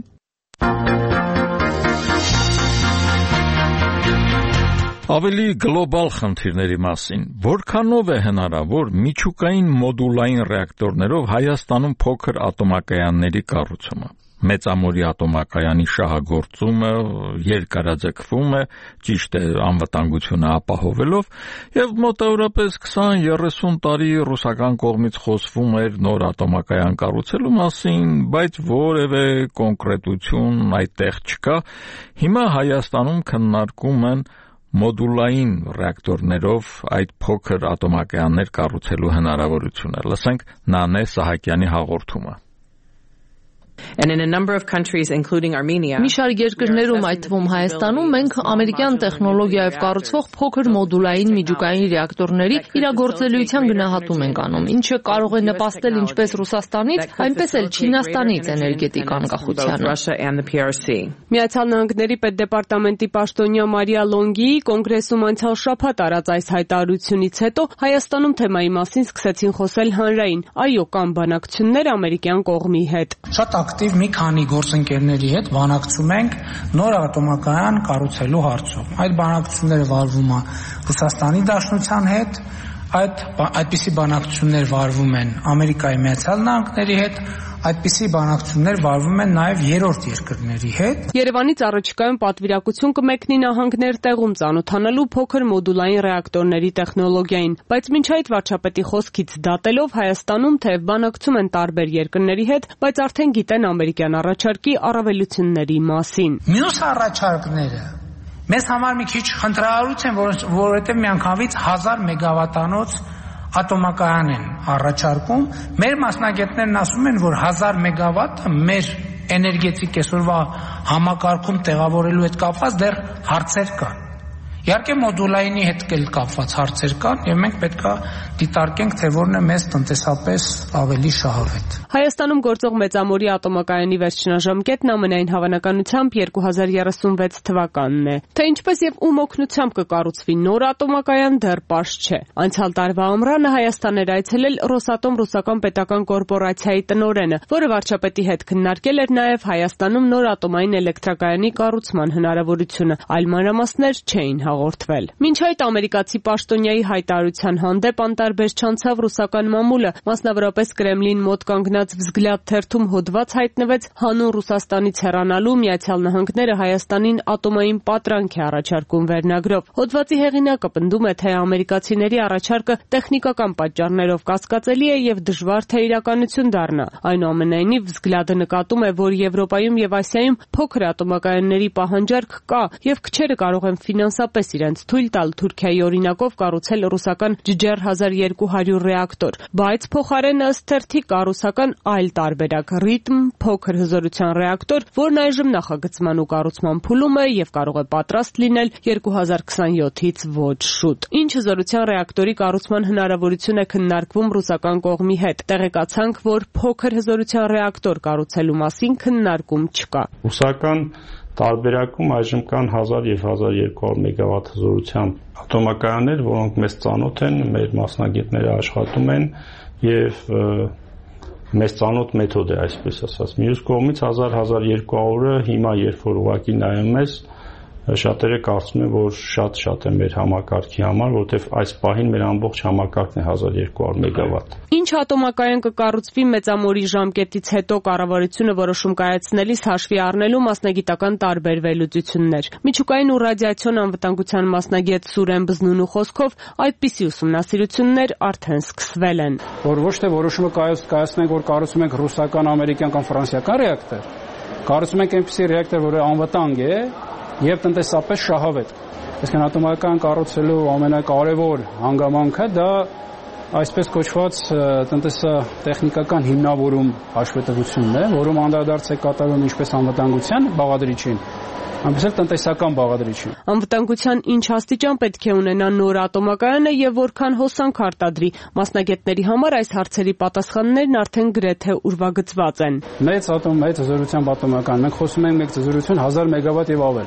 Ավելի գլոբալ խնդիրների մասին։ Որքանով է հնարավոր միջուկային մոդուլային ռեակտորներով Հայաստանում փոքր ատոմակայանների կառուցումը։ Մեծամորի ատոմակայանի շահագործումը երկարաձգվում է, ճիշտ է, անվտանգությունը ապահովելով, եւ մոտավորապես 20-30 տարի ռուսական կողմից խոսվում էր նոր ատոմակայան կառուցելու մասին, բայց որևէ կոնկրետություն այդտեղ չկա։ Հիմա Հայաստանում քննարկում են մոդուլային ռեակտորներով այդ փոքր ատոմակայաններ կառուցելու հնարավորությունը։ Լսենք Նանե Սահակյանի հաղորդումը։ Մի շարք երկրներում, այդ թվում Հայաստանում, մենք ամերիկյան տեխնոլոգիայով կառուցվող փոքր մոդուլային միջուկային ռեակտորների իրագործելիության գնահատում ենք անում, ինչը կարող է նպաստել ինչպես Ռուսաստանից, այնպես էլ Չինաստանից էներգետիկ անկախությանը։ Միացյալ Նահանգների պետդեպարտամենտի պաշտոնյա Մարիա Լոնգիի կոնգրեսում անցյալ շաբաթ արած այս հայտարարությունից հետո Հայաստանում թեմայի մասին սկսեցին խոսել հանրային, այո, կան բանակցություններ ամերիկյան կողմի հետ։ Շատ ակտիվ մի քանի գործընկերների հետ բանակցում ենք նոր ատոմակայան կառուցելու հարցում։ Այդ բանակցությունները վարվում է Ռուսաստանի Դաշնության հետ, այդպիսի բանակցություններ վարվում են Ամերիկայի Միացյալ Նահանգների հետ, այդպիսի բանակցություններ վարվում են նաև երրորդ երկրների հետ։ Երևանից առաջիկայում պատվիրակություն կմեկնի նահանգներ տեղում ծանոթանալու փոքր մոդուլային ռեակտորների տեխնոլոգիային, բայց մինչ այդ վարչապետի խոսքից դատելով Հայաստանում թեև բանակցում են տարբեր երկրների հետ, բայց արդեն գիտեն ամերիկյան առաջարկի առավելությունների մասին։ Մյուս առաջարկները մեզ համար մի քիչ խնդրահարույց են, որովհետև միանգամից 1000 մեգավատանոց ատոմակայան են առաջարկում։ Մեր մասնագետներն ասում են, որ 1000 մեգավատը մեր էներգետիկ այսօրվա համակարգում տեղավորելու հետ կապված դեռ հարցեր կան։ Իհարկե մոդուլայինի հետ կապված հարցեր կան, եւ մենք պետք է դիտարկենք, թե որն է մեզ տնտեսապես ավելի շահավետ։ Հայաստանում գործող Մեծամորի ատոմակայանի վերջնաժամկետն ամենայն հավանականությամբ 2036 թվականն է։ Թե ինչպես եւ ում օգնությամբ կկառուցվի նոր ատոմակայան դեռ պարզ չէ։ Անցյալ տարվա ամռանը Հայաստան էր այցելել Ռոսատոմ ռուսական պետական կորպորացիայի տնօրենը, որը վարչապետի հետ քննարկել էր նաեւ Հայաստանում նոր ատոմային էլեկտրակայանի կառուցման հնարավորությունը, այլ մանրամասներ չէին հաղորդվել։ Մինչ այդ ամերիկացի պաշտոնյայի հայտարարության հանդեպ անտարբեր չանցավ ռուսական մամուլը, մասնավորապես Կրեմլին մոտ կանգնած Վզգլյադ թերթում հոդված հայտնվեց հանուն Ռուսաստանից հեռանալու Միացյալ Նահանգները Հայաստանին ատոմային պատրանք է առաջարկում վերնագրով։ Հոդվածի հեղինակը պնդում է, թե ամերիկացիների առաջարկը տեխնիկական պատճառներով կասկածելի է եւ դժվար թե իրականություն դառնա։ Այնուամենայնիվ Վզգլյադը նկատում է, որ Եվրոպայում եւ Ասիայում փոքր ատոմակայանների պահանջարկ կա եւ քչերը կարող են ֆինանսապես իրենց թույլ տալ Թուրքիայի օրինակով կառուցել ռուսական Ջջեր 1200 ռեակտոր, բայց փոխարեն ըստ թերթի կա ռուսական այլ տարբերակ՝ ռիթմ փոքր հզորության ռեակտոր, որն այժմ նախագծման ու կառուցման փուլում է եւ կարող է պատրաստ լինել 2027-ից ոչ շուտ։ Ինչ հզորության ռեակտորի կառուցման հնարավորություն է քննարկվում ռուսական կողմի հետ։ Տեղեկացանք, որ փոքր հզորության ռեակտոր կառուցելու մասին քննարկում չկա։ Ռուսական տարբերակում այժմ կան 1000 եւ 1200 մեգավատ հզորությամբ ատոմակայաններ, որոնք մեզ ծանոթ են, մեր մասնագետները աշխատում են եւ մեզ ծանոթ մեթոդ է, այսպես ասած։ Մյուս կողմից 1000-1200-ը հիմա երբ որ ուղղակի նայում ես, շատերը կարծում են, որ շատ է մեր համակարգի համար, որովհետև այս պահին մեր ամբողջ համակարգն է 1200 մեգավատ։ Ինչ ատոմակայան կկառուցվի Մեծամորի ժամկետից հետո կառավարությունը որոշում կայացնելիս հաշվի առնելու մասնագիտական տարբեր վերլուծություններ։ Միջուկային ու ռադիացիոն անվտանգության մասնագետ Սուրեն Բզնունու խոսքով այդպիսի ուսումնասիրություններ արդեն սկսվել են։ Որ ոչ թե որոշումը կայացնենք, որ կառուցում ենք ռուսական, ամերիկյան կամ ֆրանսիական ռեակտոր, կառուցում ենք այնպիսի ռեակտոր, որը անվտանգ է եւ տնտեսապես շահավետ։ Այսինքն ատոմակայան կառուցելու ամենակարևոր հանգամանքը դա այսպես կոչված տնտեսատեխնիկական հիմնավորում հաշվետվությունն է, որում անդրադարձ է կատարվում ինչպես անվտանգության բաղադրիչին, այնպես էլ տնտեսական բաղադրիչին։ Անվտանգության ինչ աստիճան պետք է ունենա նոր ատոմակայանը եւ որքան հոսանք արտադրի։ Մասնագետների համար այս հարցերի պատասխաններն արդեն գրեթե ուրվագծված են։ Մեծ հզորությամբ ատոմակայան, մենք խոսում ենք մեծ հզորություն 1000 մեգավատ եւ ավել։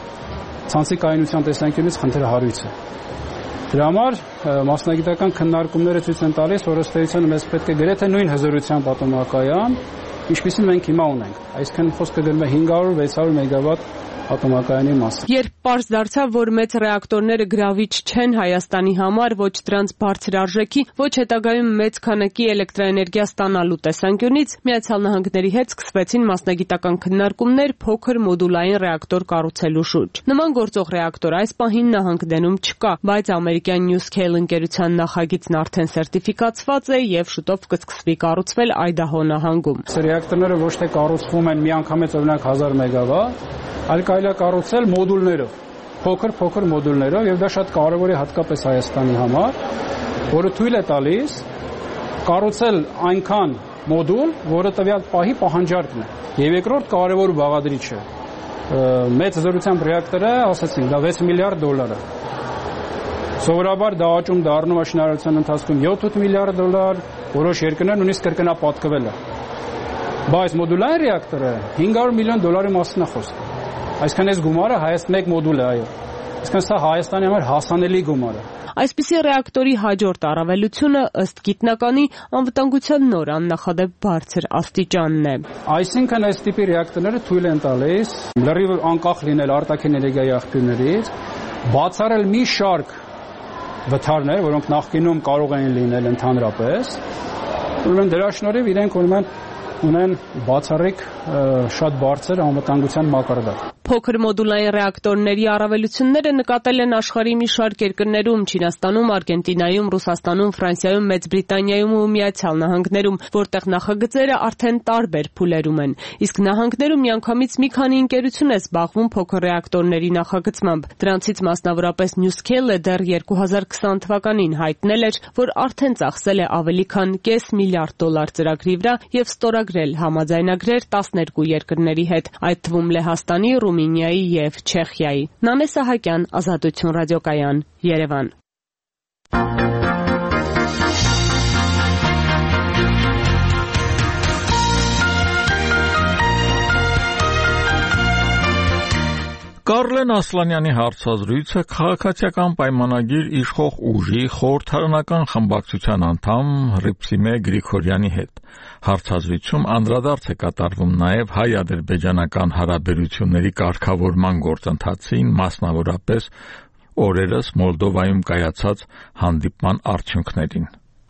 Ցանցի կայունության տեսանկյունից խնդիրը հարույց է։ Դրա համար մասնագիտական քննարկումները ցույց են տալիս, որ ըստ էության մեզ պետք է գրեթե նույն հզորությամբ ատոմակայան, ինչպիսին մենք հիմա ունենք։ Այսինքն խոսքը գնում է 500-600 մեգավատ ատոմակայանի մասին։ Երբ պարզ դարձավ, որ մեծ ռեակտորները գրավիչ չեն Հայաստանի համար ոչ դրանց բարձր արժեքի, ոչ հետագայում մեծ քանակի էլեկտրաէներգիա ստանալու տեսանկյունից, Միացյալ Նահանգների հետ սկսվեցին մասնագիտական քննարկումներ փոքր մոդուլային ռեակտոր կառուցելու շուրջ։ Նման գործող ռեակտոր այս պահին նահանգներում չկա, բայց ամերիկյան NewScale ընկերության նախագիծն արդեն սերտիֆիկացված է եւ շուտով կսկսվի կառուցվել Այդահո նահանգում։ Ռեակտորները ոչ թե կառուցվում են միանգամից օրինակ 1000 մեգավատ, այլ կարելի է կառուցել մոդուլներով, փոքր մոդուլներով, եւ դա շատ կարեւոր է հատկապես Հայաստանի համար, որը թույլ է տալիս կառուցել այնքան մոդուլ, որը տվյալ պահի պահանջարկն է։ Եվ երկրորդ կարևոր բաղադրիչը մեծ զորությամբ ռեակտորը, ասացինք, դա $6 միլիարդ։ Սովորաբար դա աճում դառնում է շինարարության ընթացքում $7 միլիարդ, որոշ երկրներ նույնիսկ կրկնապատկվել է։ Բայց մոդուլային ռեակտորը $500 միլիոն մասին է խոսքը։ Այսինքն այս գումարը մեկ մոդուլ է, այո։ Այսինքն սա Հայաստանի համար հասանելի գումար է։ Այսպիսի ռեակտորի հաջորդ առավելությունը ըստ գիտնականի անվտանգության նոր աննախադեպ բարձր աստիճանն է։ Այսինքն այս տիպի ռեակտորները թույլ են տալիս լրիվ անկախ լինել արտաքին էներգիայի աղբյուրներից, բացառել մի շարք վթարներ, որոնք նախկինում կարող էին լինել ընդհանրապես, ուրեմն դրա շնորհիվ իրենք ունեն բացառիկ շատ բարձր անվտանգության մակարդակ։ Փոքր մոդուլային ռեակտորների առավելությունները նկատել են աշխարհի մի շարք երկրներում՝ Չինաստանում, Արգենտինայում, Ռուսաստանում, Ֆրանսիայում, Մեծ Բրիտանիայում ու Միացյալ Նահանգներում, որտեղ նախագծերը արդեն տարբեր փուլերում են։ Իսկ նահանգներում միանգամից մի քանի ընկերություն է զբաղվում փոքր ռեակտորների նախագծմամբ։ Դրանցից մասնավորապես NewScale-ը դեռ 2020 թվականին հայտնել էր, որ արդեն ծախսել է ավելի քան $500 միլիարդ ծրագրի վրա եւ ստորագրել համաձայնագրեր 12 երկրների հետ, այդ թվում Լեհաստանի, Ռումինիայի և Չեխիայի։ Նանե Սահակյան, Ազատություն ռադիոկայան, Երևան։ Կարլեն Ասլանյանի հարցազրույցը քաղաքացիական պայմանագիր իշխող ուժի խորհրդարանական խմբակցության անդամ Հռիփսիմե Գրիգորյանի հետ։ Հարցազրույցում անդրադարձ է կատարվում նաև հայ-ադրբեջանական հարաբերությունների կարգավորման գործընթացին, մասնավորապես օրերս Մոլդովայում կայացած հանդիպման արդյունքներին։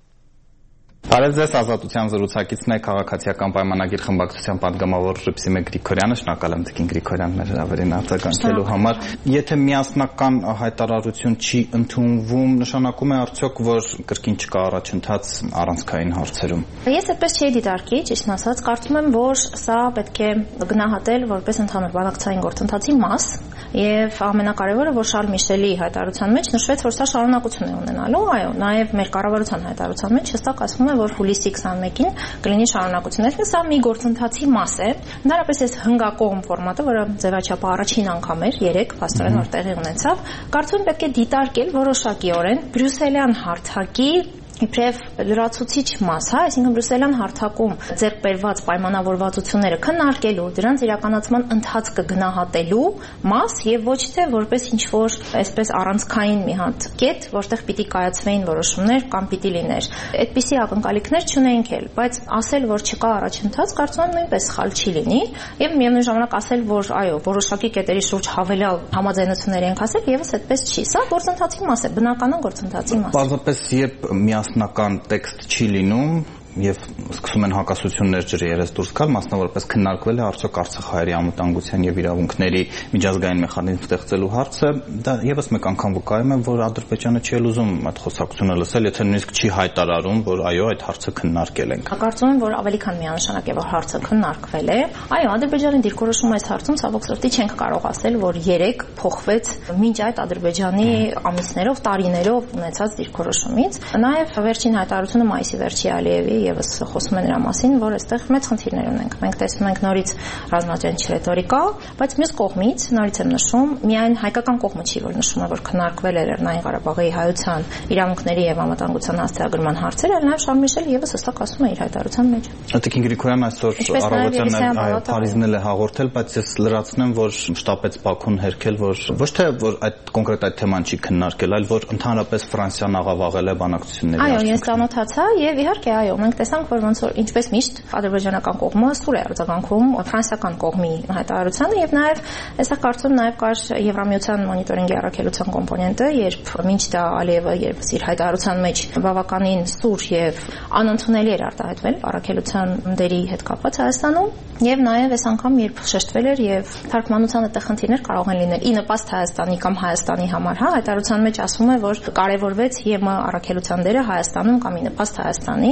Բարև ձեզ, Ազատության զրուցակիցն է քաղաքացիական պայմանագիր խմբակցության պատգամավոր Հռիփսիմե Գրիգորյանը, շնորհակալ եմ Տիկին Գրիգորյան մեր հրավերին արձագանքելու համար։ Եթե միասնական հայտարարություն չի ընդունվում, նշանակում է արդյոք, որ կրկին չկա առաջընթաց առանցքային հարցերում։ Ես այդպես չէի դիտարկի, ճիշտն ասած, կարծում եմ, որ սա պետք է գնահատել որպես ընդհանուր բանակցային գործընթացի մաս, եւ ամենակարևորը, որ Շարլ Միշելի հայտարարության մեջ նշվեց, որ սա շարունակություն է ունենալու, այո, նաեւ մեր կառավարության հայտարարության մեջ հստակ ասվում է, որ հուլիսի 21-ին կլինի շարունակություն։ Այսինքն սա մի գործընթացի մաս է։ Ընդհանրապես այս հնգակողմ ֆորմատը, որը ձևաչափը առաջին անգամ էր, 3 փաստորեն որ տեղի ունեցավ, կարծում եմ պետք է դիտարկել որոշակիորեն բրյուսելյան հարթակի իբրև լրացուցիչ մաս, այսինքն բրյուսելյան հարթակում ձեռք բերված պայմանավորվածությունները քննարկելու, դրանց իրականացման ընթացքը գնահատելու մաս եւ ոչ թե որպես ինչ-որ այսպես առանցքային մի հատ կետ, որտեղ պիտի կայացվեին որոշումներ կամ պիտի լիներ։ Այդպիսի ակնկալիքներ չունենք էլ, բայց ասել, որ չկա առաջընթաց, կարծում եմ նույնպես սխալ չի լինի եւ միևնույն ժամանակ ասել, որ այո, որոշակի կետերի շուրջ հավելյալ համաձայնություններ ենք ասել, եւս այդպես չի։ Սա գործընթացի մաս է, բնականon գործընթացի մաս։ Պարզապես երբ միասնական տեքստ չի լինում եւ սկսում են հակասություններ ջրի երես դուրս գալ, մասնավորապես քննարկվել է արդյոք Արցախահայերի անվտանգության եւ իրավունքների միջազգային մեխանիզմ ստեղծելու հարցը, դա եւս մեկ անգամ վկայում է, որ Ադրբեջանը չի ուզում այդ խոսակցությունը լսել, եթե նույնիսկ չի հայտարարում, որ այո, այդ հարցը քննարկել ենք։ Կարծում եմ, որ ավելի քան միանշանակ է, որ հարցը քննարկվել է։ Այո, Ադրբեջանի դիրքորոշումը այս հարցում ցավոք սրտի չենք կարող ասել, որ 3 փոխվեց մինչ այդ Ադրբեջանի ամիսներով, տարիներով ունեցած դիրքորոշումից։ Նաեւ վերջին հայտարարությունը մայիսի վերջի Ալիևի եւս խոսում է նրա մասին, որ այստեղ մեծ խնդիրներ ունենք։ Մենք տեսնում ենք նորից ռազմաճանաչ ռետորիկա, բայց մյուս կողմից նորից եմ նշում, միայն հայկական կողմը չի, որ նշում է, որ քննարկվել է Լեռնային Ղարաբաղի հայության իրավունքների եւ անվտանգության հասցեագրման հարցերը, այլ նաեւ Շարլ Միշելը եւս հստակ ասում է իր հայտարարության մեջ։ Տիկին Գրիգորյան այսօր առավոտյան Փարիզն էլ է հաղորդել, բայց ես լրացնեմ, որ շտապեց Բաքուն հերքել, որ ոչ թե որ այդ կոնկրետ այդ թեման չի քննարկել, այլ որ ընդհանրապես Ֆրանսիան աղավաղել է բանակցությունների։ Այո, ես ծանոթացա եւ իհարկե այո, մենք տեսանք, որ ոնց որ ինչպես միշտ ադրբեջանական կողմը սուր է արձագանքում ֆրանսիական կողմի հայտարարությանը եւ նաեւ հեսա կարծում նաեւ կար Եվրամիության մոնիտորինգի առաքելության կոմպոնենտը, երբ մինչ դա Ալիևը երբ իր հայտարարության մեջ բավականին սուր եւ անընդունելի էր արտահայտվել առաքելության դերի հետ կապված Հայաստանում եւ նաեւ այս անգամ երբ շեշտվել էր եւ թարգմանության այդտեղ խնդիրներ կարող են լինել ի նպաստ Հայաստանի կամ Հայաստանի համար, հա, հայտարարության մեջ ասվում է, որ կարևորվեց ԵՄ առաքելության դերը Հայաստանում կամ ի նպաստ Հայաստանի։ Այո,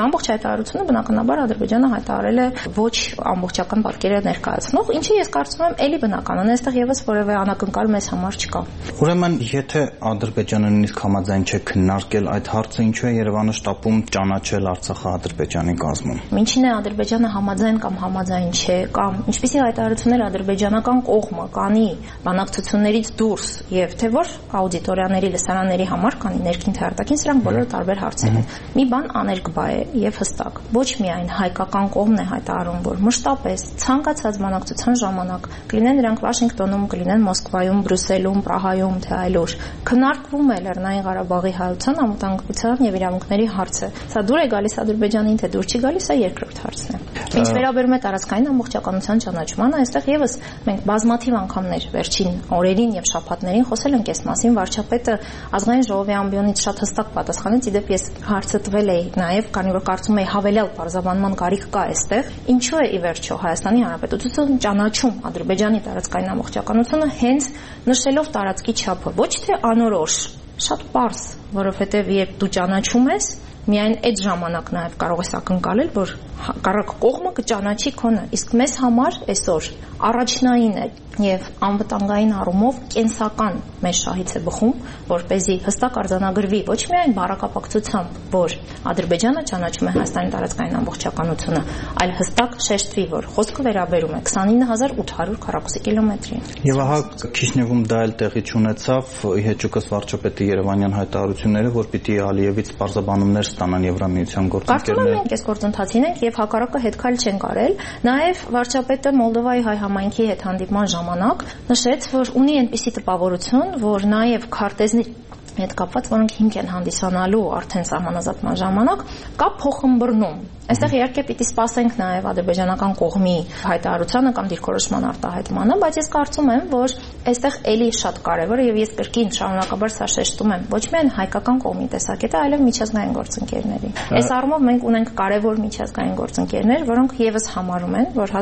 ամբողջ հայտարարությունը բնականաբար Ադրբեջանը հայտարարել է ոչ ամբողջական պատկերը ներկայացնող, ինչը ես կարծում եմ էլի բնականon է, այստեղ եւս որևէ անակնկալ մեզ համար չկա։ Ուրեմն, եթե Ադրբեջանը նույնիսկ համաձայն չէ քննարկել այդ հարցը, ինչու է Երևանը շտապում ճանաչել Արցախը Ադրբեջանի կազմում։ Ինչին է Ադրբեջանը համաձայն կամ համաձայն չէ, կամ ինչպիսի հայտարարություններ ադրբեջանական կողմը կանի բանակցություններից դուրս, եւ թե որ աուդիտորիաների լսարանների համար կանի ներքին թե արտաքին, սրանք բոլորը տարբեր հարցեր են։ Մի բան աներկբա է եւ հստակ։ Ոչ միայն հայկական կողմն է հայտարարում, որ մշտապես ցանկացած բանակցության ժամանակ կլինեն նրանք Վաշինգտոնում, կլինեն Մոսկվայում, Բրյուսելում, Պրահայում, թե այլուր, քննարկվում է Լեռնային Ղարաբաղի հայության անվտանգության եւ իրավունքների հարցը։ Սա դուր է գալիս Ադրբեջանին, թե դուր չի գալիս, սա երկրորդ հարցն է։ Ինչ վերաբերում է տարածքային ամբողջականության ճանաչմանը, այստեղ եւս մենք բազմաթիվ անգամներ վերջին օրերին եւ շաբաթներին խոսել ենք այս մասին։ Վարչապետը ազգային ժողովի ամբիոնից շատ հստակ պատասխանեց, իդեպ ես հարցը տվել էի նաեւ, քանի որ կարծում եի հավելյալ բարձրաբանման կարիք կա այստեղ։ Ինչու է ի վերջո Հայաստանի Հանրապետությունը ճանաչում Ադրբեջանի տարածքային ամբողջականությունը հենց նշելով տարածքի չափը, ոչ թե անորոշ, շատ պարզ, որովհետեւ երբ դու ճանաչում ես, միայն այդ ժամանակ նաև կարող ես ակնկալել, որ հակառակ կողմը կճանաչի քոնը։ Իսկ մեզ համար այսօր առաջնային է եւ անվտանգային առումով կենսական մեր շահից է բխում, որպեսզի հստակ արձանագրվի ոչ միայն բառակապակցությամբ, որ Ադրբեջանը ճանաչում է Հայաստանի տարածքային ամբողջականությունը, այլ հստակ շեշտվի, որ խոսքը վերաբերում է 29800 քառակուսի կիլոմետրին։ Եվ ահա Քիշնևում դա էլ տեղի չունեցավ Հեճուկաս վարչապետի Երևանյան հայտարարությունները, որ պիտի Ալիևից պարզաբանումներ ստանան Եվրամիության գործընկերները։ Կարծում եմ մենք այս գործընթացին ենք եւ հակառակը հետքալ չենք արել։ Նաեւ վարչապետը Մոլդովայի հայ համայնքի հետ հանդիպման ժամանակ նշեց, որ ունի այնպիսի տպավորություն, որ նաեւ քարտեզների հետ կապված, որոնք հիմք են հանդիսանալու արդեն սահմանազատման ժամանակ, կա փոխըմբռնում։ Այստեղ իհարկե պիտի սպասենք նաև ադրբեջանական կողմի հայտարարությանը կամ դիրքորոշման արտահայտմանը, բայց ես կարծում եմ, որ այստեղ էլի շատ կարևոր է եւ ես կրկին շարունակաբար սա շեշտում եմ, ոչ միայն հայկական կողմի տեսակետը, այլև միջազգային գործընկերների։ Այս առումով մենք ունենք կարևոր միջազգային գործընկերներ, որոնք եւս համարում են, որ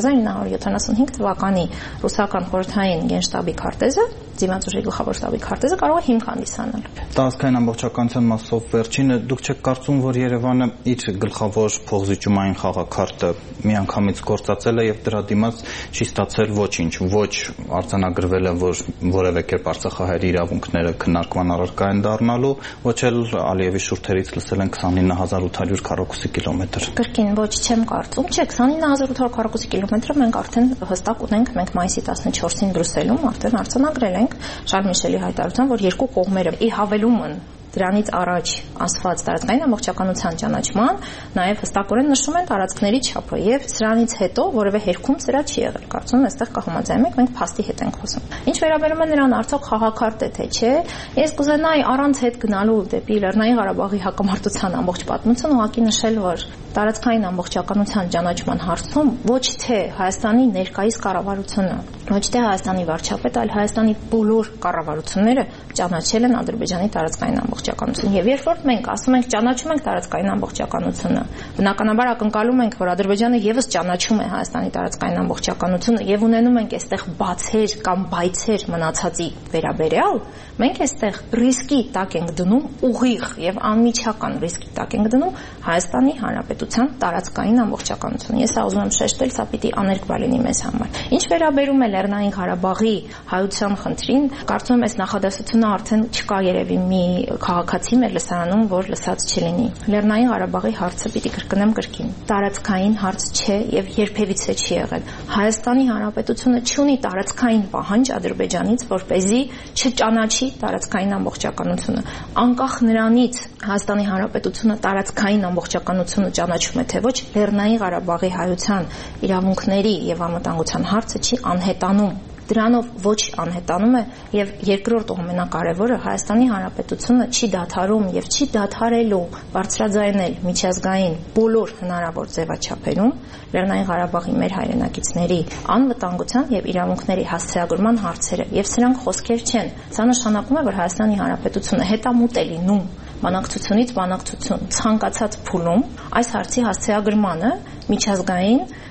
1975 թվականի ռուսական խորհրդային գենշտաբի քարտեզը, Դիմացուժի գլխավոր շտաբի քարտեզը կարող է հիմք հանդիսանալ։ Տարածքային ամբողջականության մասով վերջինը դուք չեք կարծում, որ Երևանը իր գլխավոր փոխզիջումային խաղաքարտը միանգամից գործածել է եւ դրա դիմաց չի ստացել ոչինչ, ոչ արձանագրվել է, որ որևէ կերպ արցախահայերի իրավունքները քննարկման առարկա են դառնալու, ոչ էլ Ալիևի շուրթերից լսել են 29800 քառակուսի կիլոմետր։ Կրկին ոչ չեմ կարծում, չէ, 29800 քառակուսի կիլոմետրը մենք արդեն հստակ ունենք, մենք մայիսի 14-ին Բրյուսելում արդեն արձանագրել ենք Շարլ Միշելի հայտարարության, որ երկու կողմերը ի հավելումն դրանից առաջ ասված տարածքային ամբողջականության ճանաչման նաև հստակորեն նշում են տարածքների չափը եւ սրանից հետո որևէ հերքում սրա չի եղել։ Կարծում եմ այստեղ կհամաձայնենք, մենք փաստի հետ ենք խոսում։ Ինչ վերաբերում է նրան արդյոք խաղաքարտ է թե չէ, ես կուզենայի առանց հետ գնալու դեպի Լեռնային Ղարաբաղի հակամարտության ամբողջ պատմություն ուղղակի նշել, որ տարածքային ամբողջականության ճանաչման հարցում ոչ թե Հայաստանի ներկայիս կառավարությունը, ոչ թե Հայաստանի վարչապետը, այլ Հայաստանի բոլոր կառավարությունները ճանաչել են Ադրբեջանի տարածքային ամբողջականություն։ Եվ երբ որ մենք ասում ենք ճանաչում ենք տարածքային ամբողջականությունը, բնականաբար ակնկալում ենք, որ Ադրբեջանը եւս ճանաչում է Հայաստանի տարածքային ամբողջականությունը եւ ունենում ենք այստեղ բացեր կամ բայցեր մնացածի վերաբերյալ, մենք այստեղ ռիսկի տակ ենք դնում ուղիղ եւ անմիջական ռիսկի տակ ենք դնում Հայաստանի Հանրապետության տարածքային ամբողջականությունը։ Ես ուզում եմ շեշտել, սա պիտի աներկբա լինի մեզ համար։ Ինչ վերաբերում է Լեռնային Ղարաբաղի հայության խնդրին, կարծում եմ այս նախադասությունը արդեն չկա երևի մի քաղաքացի մեր լսարանում, որ լսած չլինի։ Լեռնային Ղարաբաղի հարցը պիտի կրկնեմ կրկին։ Տարածքային հարց չէ եւ երբևիցե չի եղել։ Հայաստանի Հանրապետությունը չունի տարածքային պահանջ Ադրբեջանից, որպեսզի չճանաչի տարածքային ամբողջականությունը։ Անկախ նրանից Հայաստանի Հանրապետությունը տարածքային ամբողջականությունը ճանաչում է թե ոչ, Լեռնային Ղարաբաղի հայության իրավունքների եւ անվտանգության հարցը չի անհետանում։ Դրանով ոչ անհետանում է եւ երկրորդ ամենակարևորը Հայաստանի Հանրապետությունը չի դադարում եւ չի դադարելու բարձրաձայնել միջազգային բոլոր հնարավոր ձևաչափերում Լեռնային Ղարաբաղի մեր հայրենակիցների անվտանգության եւ իրավունքների հասցեագրման հարցերը եւ սրանք խոսքեր չեն։ Սա նշանակում է, որ Հայաստանի Հանրապետությունը հետամուտ է լինում բանակցությունից բանակցություն ցանկացած փուլում այս հարցի հասցեագրմանը միջազգային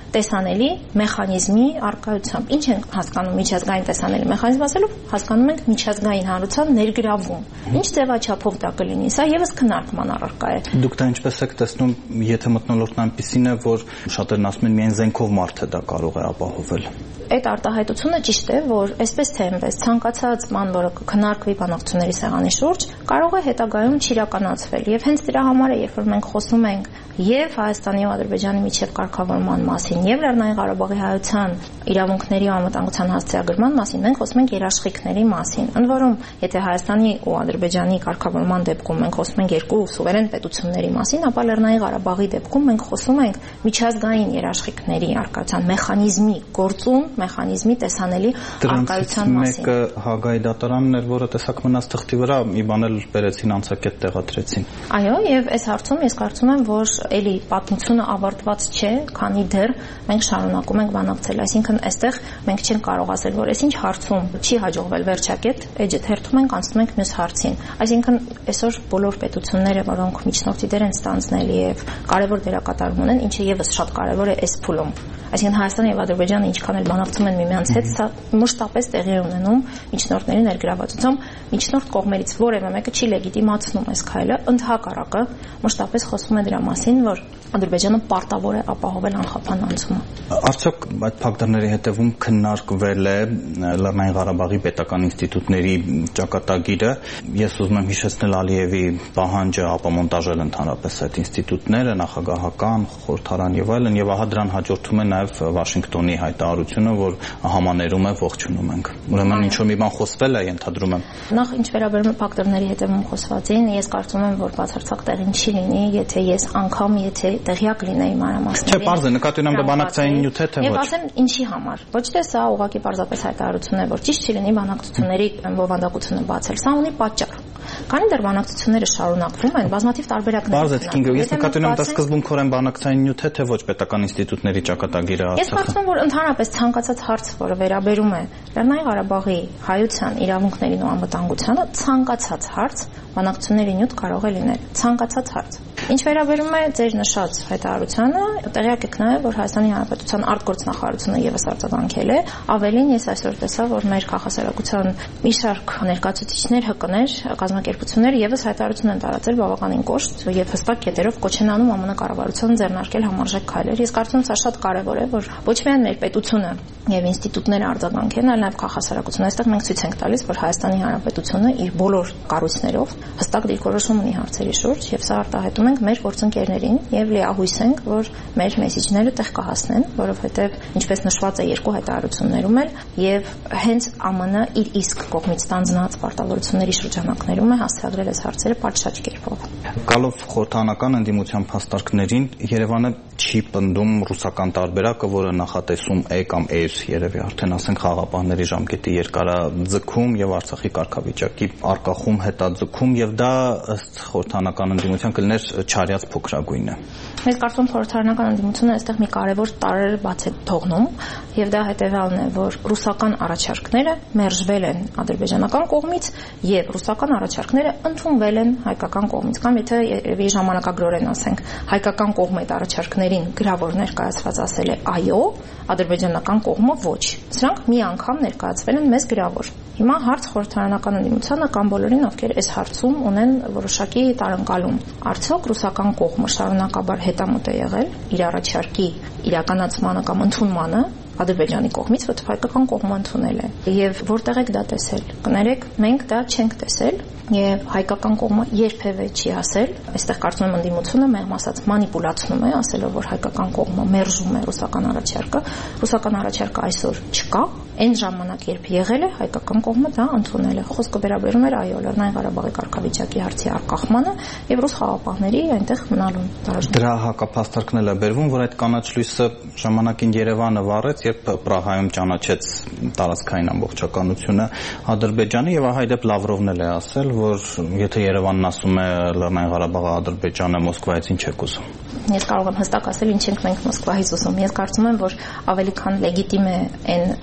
տեսանելի մեխանիզմի արկայությամբ։ Ինչ են հասկանում միջազգային տեսանելի մեխանիզմ ասելով, հասկանում ենք միջազգային հանրության ներգրավում։ Ինչ ձևաչափով դա կլինի, սա եւս քննարկման առարկա է։ Դուք դա ինչպես եք տեսնում, եթե մթնոլորտն այնպեսին է, որ շատերն ասում են միայն զենքով մարդը դա կարող է ապահովել։ Այդ արտահայտությունը ճիշտ է, որ այսպես թե այնպես ցանկացած բան, որը կքննարկվի բանակցությունների սեղանի շուրջ, կարող է հետագայում չիրականացվել։ Եվ հենց դրա համար է, երբ որ մենք խոսում ենք եւ Հայաստանի ու Ադրբեջանի միջև կարգավորման մասին, եւ Լեռնային Ղարաբաղի հայության իրավունքների ու անվտանգության հասցեագրման մասին, մենք խոսում ենք երաշխիքների մասին։ Ընդ որում, եթե Հայաստանի ու Ադրբեջանի կարգավորման դեպքում մենք խոսում ենք երկու սուվերեն պետությունների մասին, ապա Լեռնային Ղարաբաղի դեպքում մենք խոսում ենք միջազգային երաշխիքների արկայության մեխանիզմի գործում, մեխանիզմի տեսանելի արկայության մասին։ Մեկը Հագայի դատարանն էր, որը տեսակ մնաց թղթի վրա, մի բան էլ բերեցին անցակետ տեղադրեցին։ Այո, եւ այս հարցում ես կարծում եմ, որ էլի պատմությունը ավարտված չէ, քանի դեռ մենք շարունակում ենք բանակցել, այսինքն այստեղ մենք չենք կարող ասել, որ այսինչ հարցում չի հաջողվել վերջակետ, էջը թերթում ենք, անցնում ենք մյուս հարցին։ Այսինքն այսօր բոլոր պետությունները, որոնք միջնորդի դեր են ստանձնել եւ կարևոր դերակատարում ունեն, ինչը եւս շատ կարևոր է այս փուլում։ Այսինքն Հայաստանը եւ Ադրբեջանը ինչքան էլ բանակցում են միմյանց հետ, սա մշտապես տեղի ունենում միջնորդների ներգրավվածությամբ, միջնորդ կողմերից որևէ մեկը չի լեգիտիմացնում այս քայլը, ընդհակառակը մշտապես խոսվում է դրա մասին, որ Ադրբեջանը պարտավոր է ապահովել անխափան անցումը։ Արդյոք այդ փակտորների հետևում քննարկվել է Լեռնային Ղարաբաղի պետական ինստիտուտների ճակատագիրը։ Ես ուզում եմ հիշեցնել Ալիևի պահանջը ապամոնտաժել ընդհանրապես այդ ինստիտուտները, նախագահական, խորհրդարան եւ այլն, եւ ահա դրան հաջորդում է նաեւ Վաշինգտոնի հայտարարությունը, որ համաներում է, ողջունում ենք։ Ուրեմն ինչ-որ մի բան խոսվել է, ենթադրում եմ։ Նախ ինչ վերաբերում է փակտորների հետևում խոսվածին, ես կարծում եմ, որ բացարձակ տեղին չի լինի, եթե ես անգամ տեղյակ լինեի մանրամասների։ Չէ, պարզ է, նկատի ունեմ դա բանակցային նյութ է թե ոչ։ Եվ ասեմ ինչի համար։ Ոչ թե սա ուղղակի պարզապես հայտարարություն է, որ ճիշտ չի լինի բանակցությունների բովանդակությունը բացել։ Սա ունի պատճառ։ Քանի դեռ բանակցությունները շարունակվում են, բազմաթիվ տարբերակներ կան։ Պարզ է, Քինգ, ես նկատի ունեմ դա սկզբունքորեն բանակցային նյութ է թե ոչ պետական ինստիտուտների ճակատագիրը Արցախը։ Ես կարծում եմ, որ ընդհանրապես ցանկացած հարց, որը վերաբերում է Լեռնային Ղարաբաղի հայության իրավունքներին ու անվտանգությանը, ցանկացած հարց բանակցությունների նյութ կարող է լինել։ Ցանկացած հարց։ Ինչ վերաբերում է ձեր նշած հայտարարությանը, տեղյակ եք նաև, որ Հայաստանի Հանրապետության արտգործնախարարությունը եւս արձագանքել է։ Ավելին, ես այսօր տեսա, որ մեր քաղաքասարակության մի շարք ներկայացուցիչներ, ՀԿ-ներ, կազմակերպություններ եւս հայտարարություն են տարածել բավականին կոշտ եւ հստակ կետերով կոչ են անում ԱՄՆ կառավարությանը ձեռնարկել համարժեք քայլեր։ Ես կարծում եմ, սա շատ կարեւոր է, որ ոչ միայն մեր պետությունը եւ ինստիտուտները արձագանքեն, այլ նաեւ քաղաքասարակությունը։ Այստեղ մենք ցույց ենք տալիս, որ Հայաստանի Հանրապետությունը իր բոլոր կառույցներով հստակ դիրքորոշում ունի հարցերի շուրջ եւ սա արտահայտում ենք մեր գործընկերներին եւ լիահույս ենք, որ մեր մեսիջները տեղ կհասնեն, որովհետեւ ինչպես նշված է երկու հայտարարություններում էլ եւ հենց ԱՄՆ իր իսկ կողմից ստանձնած պարտավորությունների շրջանակներում է հասցրել այս հարցերը պատշաճ կերպով։ Գալով խորհրդանական ընդդիմության փաստարկներին, Երևանը չի պնդում ռուսական տարբերակը, որը նախատեսում է կամ էս երևի արդեն ասենք խաղապահների ժամկետի երկարաձգում եւ Արցախի կարգավիճակի արկախում հետաձգում եւ դա ըստ խորհրդանական ընդդիմության կլիներ չարյաց փոքրագույնը։ Ես կարծում եմ խորհրդարանական ընդդիմությունը այստեղ մի կարևոր տարրեր բաց է թողնում եւ դա հետեւյալն է, որ ռուսական առաջարկները մերժվել են ադրբեջանական կողմից եւ ռուսական առաջարկները ընդունվել են հայկական կողմից կամ եթե երևի ժամանակագրորեն ասենք հայկական կողմը այդ առաջարկներին գրավոր ներկայացված ասել է այո, ադրբեջանական կողմը ոչ։ Սրանք մի անգամ ներկայացվել են մեզ գրավոր։ Հիմա հարց խորհրդարանական ընդդիմությանը կամ բոլորին, ովքեր այս հարցում ունեն որոշակի տարընկալում։ Արդյոք ռուսական կողմը շարունակաբար հետամուտ է եղել իր առաջարկի իրականացմանը կամ ընդունմանը Ադրբեջանի կողմից, որտեղ հայկական կողմը ընդունել է։ Եվ որտեղ եք դա տեսել։ Կներեք, մենք դա չենք տեսել եւ հայկական կողմը երբևէ չի ասել, այստեղ կարծում եմ ընդդիմությունը մեղմ ասած մանիպուլացնում է, ասելով որ հայկական կողմը մերժում է ռուսական առաջարկը։ Ռուսական առաջարկը այսօր չկա, այն ժամանակ երբ եղել է հայկական կողմը դա ընդունել է։ Խոսքը վերաբերում էր այո Լեռնային Ղարաբաղի կարգավիճակի հարցի արկախմանը եւ ռուս խաղապահների այնտեղ մնալուն։ Դրա հակափաստարկն էլ է բերվում, որ այդ կանաչ լույսը ժամանակին Երևանը վառեց, երբ Պրահայում ճանաչեց տարածքային ամբողջականությունը Ադրբեջանի եւ ահա իդեպ Լավրովն էլ է ասել, որ եթե Երևանն ասում է Լեռնային Ղարաբաղը Ադրբեջանը Մոսկվայից ինչ եք ուզում։ Ես կարող եմ հստակ ասել ինչ ենք մենք Մոսկվայից ուզում։ Ես կարծում եմ, որ ավելի քան լեգիտիմ է այն պարտավորությունը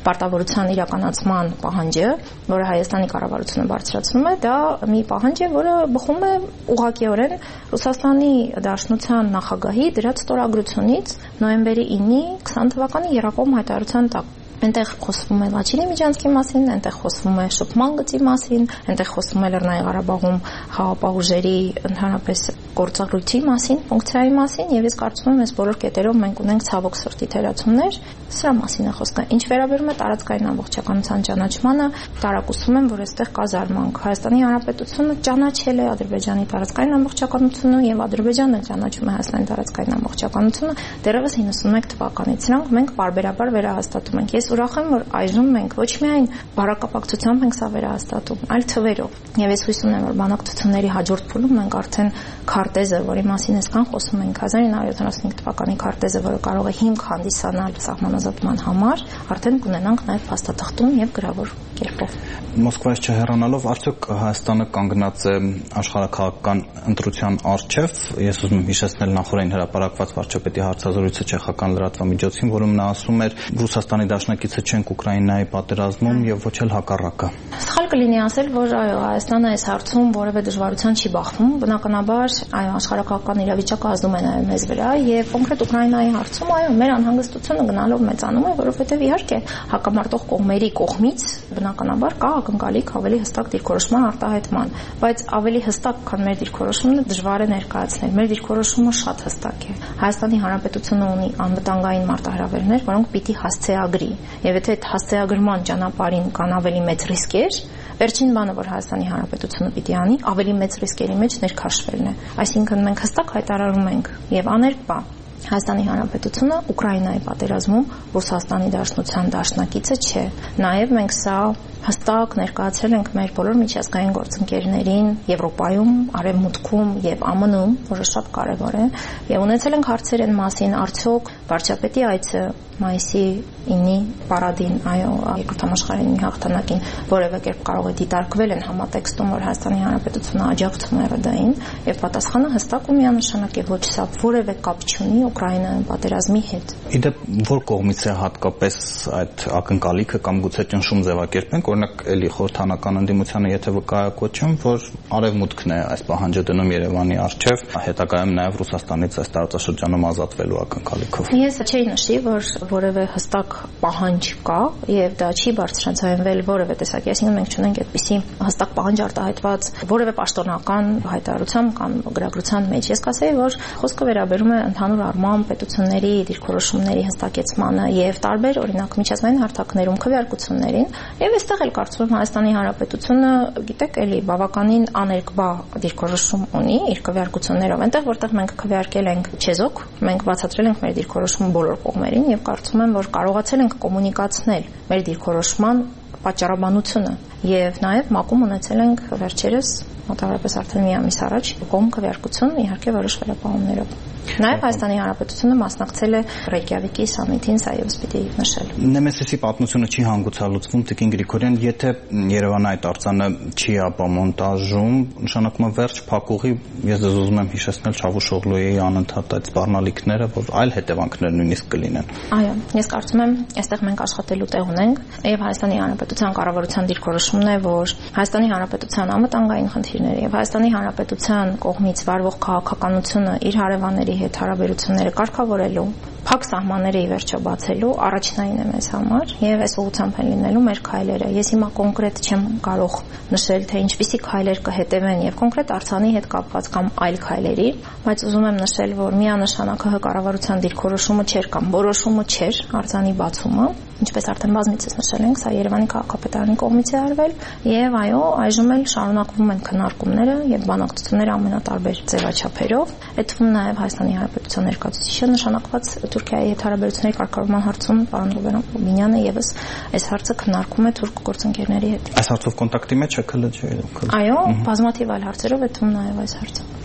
հայտարարության իրականացման պահանջը, որը Հայաստանի կառավարությունը բարձրացնում է, դա մի պահանջ է, որը բխում է ուղղակիորեն Ռուսաստանի Դաշնության նախագահի դրած ստորագրությունից նոյեմբերի 9-ի 20 թվականի Եռակողմ հայտարարության տակ։ Այնտեղ խոսվում է Լաչինի միջանցքի մասին, այնտեղ խոսվում է շփման գծի մասին, այնտեղ խոսվում է Լեռնային Ղարաբաղում խաղաղապահ ուժերի ընդհանրապես գործառույթի մասին, ֆունկցիայի մասին, եւ ես կարծում եմ, այս բոլոր կետերով մենք ունենք ցավոք սրտի թերացումներ, սրա մասին է խոսքը։ Ինչ վերաբերում է տարածքային ամբողջականության ճանաչմանը, տարակուսում եմ, որ այստեղ կա զարմանք։ Հայաստանի Հանրապետությունը ճանաչել է Ադրբեջանի տարածքային ամբողջականությունը եւ Ադրբեջանը ճանաչում է Հայաստանի տարածքային ամբողջականությունը դեռևս 91 թվականից։ Սրանք մենք բարբերաբար վերահաստատում ենք։ Ես ուրախ եմ, որ այժմ մենք ոչ միայն բառակապակցությամբ ենք սա վերահաստատում, այլ թվերով։ Եվ ես հույս ունեմ, որ բանակցությունների հաջորդ փուլում մենք արդեն քարտեզը, որի մասին այսքան խոսում ենք, 1975 թվականի քարտեզը, որը կարող է հիմք հանդիսանալ սահմանազատման համար, արդեն կունենանք նաև փաստաթղթում եւ գրավոր կերպով։ Մոսկվայից չհեռանալով, արդյոք Հայաստանը կանգնած է աշխարհաքաղաքական ընտրության առջև։ Ես ուզում եմ հիշեցնել նախորդին հրապարակված վարչապետի հարցազրույցը չեխական լրատվամիջոցին, որում նա ասում էր Ռուսաստանի դաշնակիցը չենք Ուկրաինայի պատերազմում եւ ոչ էլ հակառակը։ Սխալ կլինի ասել, որ այո, Հայաստանը այս հարցում որևէ դժվարության չի բախվում։ Բնականաբար, այո, աշխարհաքաղաքական իրավիճակը ազդում է նաեւ մեզ վրա եւ կոնկրետ Ուկրաինայի հարցում, այո, մեր անհանգստությունը գնալով մեծանում է, որովհետեւ իհարկե հակամարտող կողմերի կողմից բնականաբար կա ակնկալիք ավելի հստակ դիրքորոշման արտահայտման, բայց ավելի հստակ, քան մեր դիրքորոշումը դժվար է ներկայացնել։ Մեր դիրքորոշումը շատ հստակ է։ Հայաստանի Հանրապետությունը ունի անվտանգային մարտահրավերներ, որոնք պիտի հասցեագրի, եւ եթե այդ հասցեագրման ճանապարհին կան ավելի մեծ ռիսկեր, վերջին բանը, որ Հայաստանի Հանրապետությունը պիտի անի, ավելի մեծ ռիսկերի մեջ ներքաշվելն է։ Այսինքն մենք հստակ հայտարարում ենք եւ աներկբա Հայաստանի Հանրապետությունը Ուկրաինայի պատերազմում Ռուսաստանի Դաշնության դաշնակիցը չէ։ Նաև մենք սա հստակ ներկայացրել ենք մեր բոլոր միջազգային գործընկերներին Եվրոպայում, Արևմուտքում եւ ԱՄՆ-ում, որը շատ կարեւոր է, եւ ունեցել ենք հարցեր այն մասին, արդյոք վարչապետի այցը մայիսի 9-ի պարադին, այո, երկրորդ համաշխարհային հաղթանակին որևէ կերպ կարող է դիտարկվել են համատեքստում, որ Հայաստանի Հանրապետությունը աջակցում է ՌԴ-ին, եւ պատասխանը հստակ ու միանշանակ է, ոչ սա որևէ կապ չունի Ուկրաինայում պատերազմի հետ։ Իդեպ որ կողմից է հատկապես այդ ակնկալիքը կամ գուցե ճնշում ձևակերպենք, օրինակ էլի խորհրդանական ընդդիմությանը եթե վկայակոչեմ, որ արևմուտքն է այս պահանջը դնում Երևանի առջև, հետագայում նաև Ռուսաստանից այս տարածաշրջանում ազատվելու ակնկալիքով։ Ես չէի նշի, որ որևէ հստակ պահանջ կա եւ դա չի բարձրացվել որևէ տեսակի, այսինքն մենք չունենք այդպիսի հստակ պահանջ արտահայտված որևէ պաշտոնական հայտարարության կամ գրագրության մեջ։ Ես կասեի, որ խոսքը վերաբերում է ընդհանուր առմամբ պետությունների դիրքորոշումների հստակեցմանը եւ տարբեր օրինակ միջազգային հարթակներում քվեարկություններին եւ այստեղ էլ կարծում եմ Հայաստանի Հանրապետությունը, գիտեք, էլի բավականին աներկբա դիրքորոշում ունի իր քվեարկություններով։ Այնտեղ որտեղ մենք քվեարկել ենք չեզոք, մենք բացատրել ենք մեր դիրքորոշումը բոլոր կողմերին եւ կարծում եմ, որ կարողացել ենք կոմունիկացնել մեր դիրքորոշման պատճառաբանությունը եւ նաեւ մակում ունեցել ենք վերջերս մոտավորապես արդեն մի ամիս առաջ կողմ քվեարկություն իհարկե որոշ վերապահումներով։ Նաև Հայաստանի Հանրապետությունը մասնակցել է Ռեյկյավիկի սամիթին, սա ևս պիտի նշել։ Նեմեսիսի պատմությունը չի հանգուցալուծվում, Տիկին Գրիգորյան, եթե Երևանը այդ արձանը չի ապամոնտաժում, նշանակում է վերջ փակուղի, ես ուզում եմ հիշեցնել Չավուշօղլուի անընդհատ այդ սպառնալիքները, որ այլ հետևանքներ նույնիսկ կլինեն։ Այո, ես կարծում եմ, այստեղ մենք աշխատելու տեղ ունենք, եւ Հայաստանի Հանրապետության կառավարության դիրքորոշումն է, որ Հայաստանի Հանրապետության անվտանգային խնդիրները եւ Հայաստանի Հանրապետության կողմից վարվող քաղաքականությունը իր հարևանների հետ հարաբերությունները կարգավորելու, փակ սահմանները ի վերջո բացելու առաջնային է մեզ համար եւ այս ուղղությամբ են լինելու մեր քայլերը։ Ես հիմա կոնկրետ չեմ կարող նշել, թե ինչպիսի քայլեր կհետևեն եւ կոնկրետ արձանի հետ կապված կամ այլ քայլերի, բայց ուզում եմ նշել, որ միանշանակ ՀՀ կառավարության դիրքորոշումը չէր կամ որոշումը չէր արձանի բացումը, ինչպես արդեն բազմիցս նշել ենք, սա Երևանի քաղաքապետարանի կողմից է արվել եւ այո, այժմ էլ շարունակվում են քննարկումները եւ բանակցությունները ամենատարբեր ձևաչափերով։ Այդ թվում նաեւ Հայաստանի Հանրապետության ներկայացուցիչը նշանակված Թուրքիայի հետ հարաբերությունների կարգավորման հարցում պարոն Ռուբենյանը եւս այս հարցը քննարկում է թուրք գործընկերների հետ։ Այս հարցով կոնտակտի մեջ է ԿԼՋ-ը։ Այո, բազմաթիվ այլ հարցերով, այդ թվում նաեւ այս հարցը։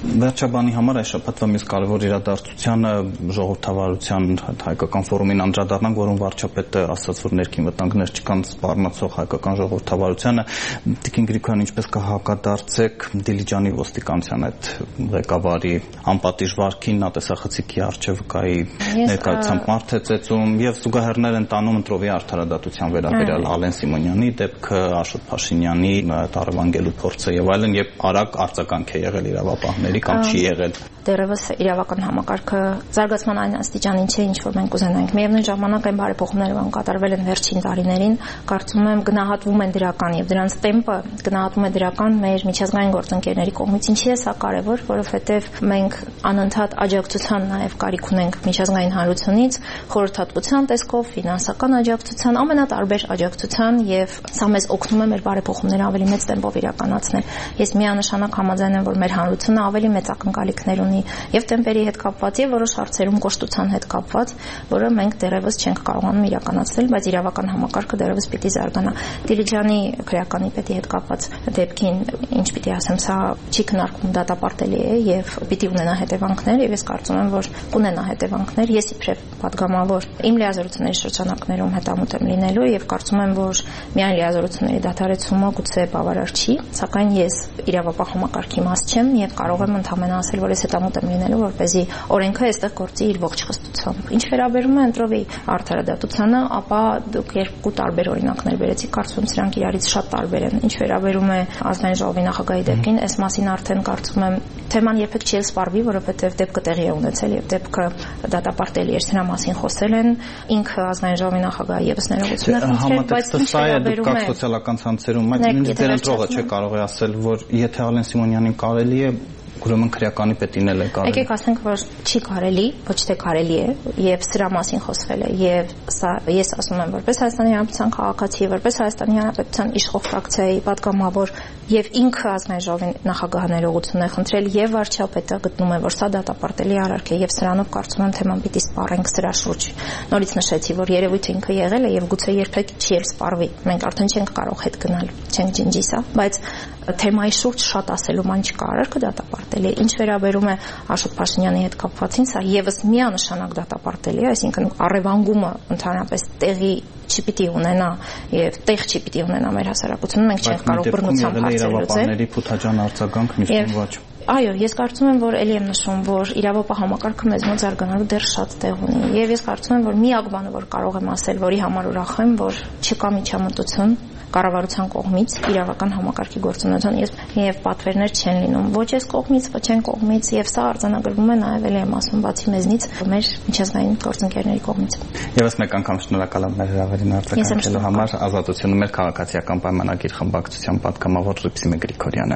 Վերջաբանի համար այս շաբաթվա մյուս կարևոր իրադարձությանը ժողովրդավարության հայկական ֆորումին անդրադառնանք, որում վարչապետը ասաց, որ ներքին վտանգներ չկան սպառնացող հայկական ժողովրդավարությանը։ Տիկին Գրիգորյան, ինչպես կհակադարձեք Դիլիջանի ոստիկանության այդ ղեկավարի անպատիժ վարքին, նա տեսախցիկի առջև կայի ներկայությամբ մարդ է ծեծում եւ զուգահեռներ են տանում ընտրովի արդարադատության վերաբերյալ Ալեն Սիմոնյանի դեպքը, Աշոտ Փաշինյանի տարևանգելու փորձը եւ այլն, եւ արագ արձագանք է եղել իրավապահների կամ չի եղել։ Դեռևս իրավական համակարգը զարգացման այն աստիճանին չէ, ինչ որ մենք ուզենանք։ Միևնույն ժամանակ այն բարեփոխումները, որ կատարվել են վերջին տարիներին, կարծում եմ գնահատվում են դրական եւ դրանց տեմպը գնահատվում է դրական մեր միջազգային գործընկերների կողմից։ Ինչի է սա կարևոր, որովհետեւ մենք անընդհատ աջակցության նաեւ կարիք ունենք միջազգային հանրությունից, խորհրդատվության տեսքով, ֆինանսական աջակցության, ամենատարբեր աջակցության եւ սա մեզ օգնում է մեր բարեփոխումները ավելի մեծ տեմպով իրականացնել։ Ես միանշանակ համաձայն եմ, որ մեր հանրությունը ավելի մեծ ակնկալիքներ ունի եւ տեմպերի հետ կապված եւ որոշ հարցերում կոշտության հետ կապված, որը մենք դեռևս չենք կարողանում իրականացնել, բայց իրավական համակարգը դեռևս պիտի զարգանա։ Դիլիջանի քրեականի պետի հետ կապված դեպքին, ինչ պիտի ասեմ, սա չի քննարկվում, դատապարտելի է եւ պիտի ունենա հետևանքներ եւ ես կարծում եմ, որ կունենա հետևանքներ։ Ես իբրև падգամավոր իմ լիազորությունների շրջանակներում հետամուտ եմ լինելու եւ կարծում եմ, որ միայն լիազորությունների դադարեցումը գուցե բավարար չի, սակայն ես իրավապահ համակարգի մաս չեմ եւ կարող եմ ընդհանրապես ասել, որ ես հետամուտ եմ լինելու, որպեսզի օրենքը այստեղ գործի իր ողջ խստությամբ։ Ինչ վերաբերում է ընտրովի արդարադատությանը, ապա դուք երկու տարբեր օրինակներ բերեցիք, կարծում եմ սրանք իրարից շատ տարբեր են։ Ինչ վերաբերում է ազգային ժողովի նախագահի դեպքին, այս մասին արդեն կարծում եմ թեման երբեք չի սպառվի, որովհետեւ դեպքը տեղի է ունեցել եւ դեպքը դատապարտելի է, սրա մասին խոսել են, ինքը ազգային ժողովի նախագահը եւս ներողություն է խնդրել, բայց ինչ վերաբերում է սոցիալական ցանցերում, այդ դերընտրողը չէ կարող է ասել, որ եթե Ալեն Սիմոնյանին կարելի է ուրեմն քրեականի պետին էլ է կարելի։ Եկեք ասենք, որ չի կարելի, ոչ թե կարելի է, եւ սրա մասին խոսվել է, եւ սա ես ասում եմ որպես Հայաստանի Հանրապետության քաղաքացի, որպես Հայաստանի Հանրապետության իշխող ֆրակցիայի պատգամավոր, եւ ինքը ազգային ժողովի նախագահը ներողություն է խնդրել եւ վարչապետը գտնում է, որ սա դատապարտելի արարք է եւ սրանով կարծում եմ թեման պիտի սպառենք սրա շուրջ։ Նորից նշեցի, որ երևույթը ինքը եղել է եւ գուցե երբեք չի էլ սպառվի։ Մենք արդեն չենք կարող հետ գնալ, չենք ջնջի սա, բայց թեմայի շուրջ շատ ասելու ման չկա, արարքը դատապարտելի է։ Ինչ վերաբերում է Աշոտ Փաշինյանի հետ կապվածին, սա եւս միանշանակ դատապարտելի է, այսինքն առևանգումը ընդհանրապես տեղի չպիտի ունենա եւ տեղ չպիտի ունենա մեր հասարակությունում, մենք չենք կարող բռնությամբ հարցեր լուծել։ Փութաջան արձագանք միշտ ոչ։ Այո, ես կարծում եմ, որ ելի եմ նշում, որ իրավապահ համակարգը մեզ մոտ զարգանալու դեռ շատ տեղ ունի։ Եվ ես կարծում եմ, որ միակ բանը, որ կարող եմ ասել, որի համար ուրախ եմ, որ չկա միջամտություն կառավարության կողմից իրավական համակարգի գործունեության եւ պատվերներ չեն լինում ոչ այս կողմից, ոչ այն կողմից եւ սա արձանագրվում է նաեւ ելի եմ ասում բացի մեզնից մեր միջազգային գործընկերների կողմից։ Եվս մեկ անգամ շնորհակալ եմ մեր հրավերին արձագանքելու համար, Ազատությունը մեր քաղաքացիական պայմանագիր խմբակցության պատգամավոր Ռիփսիմե Գրիգորյանը։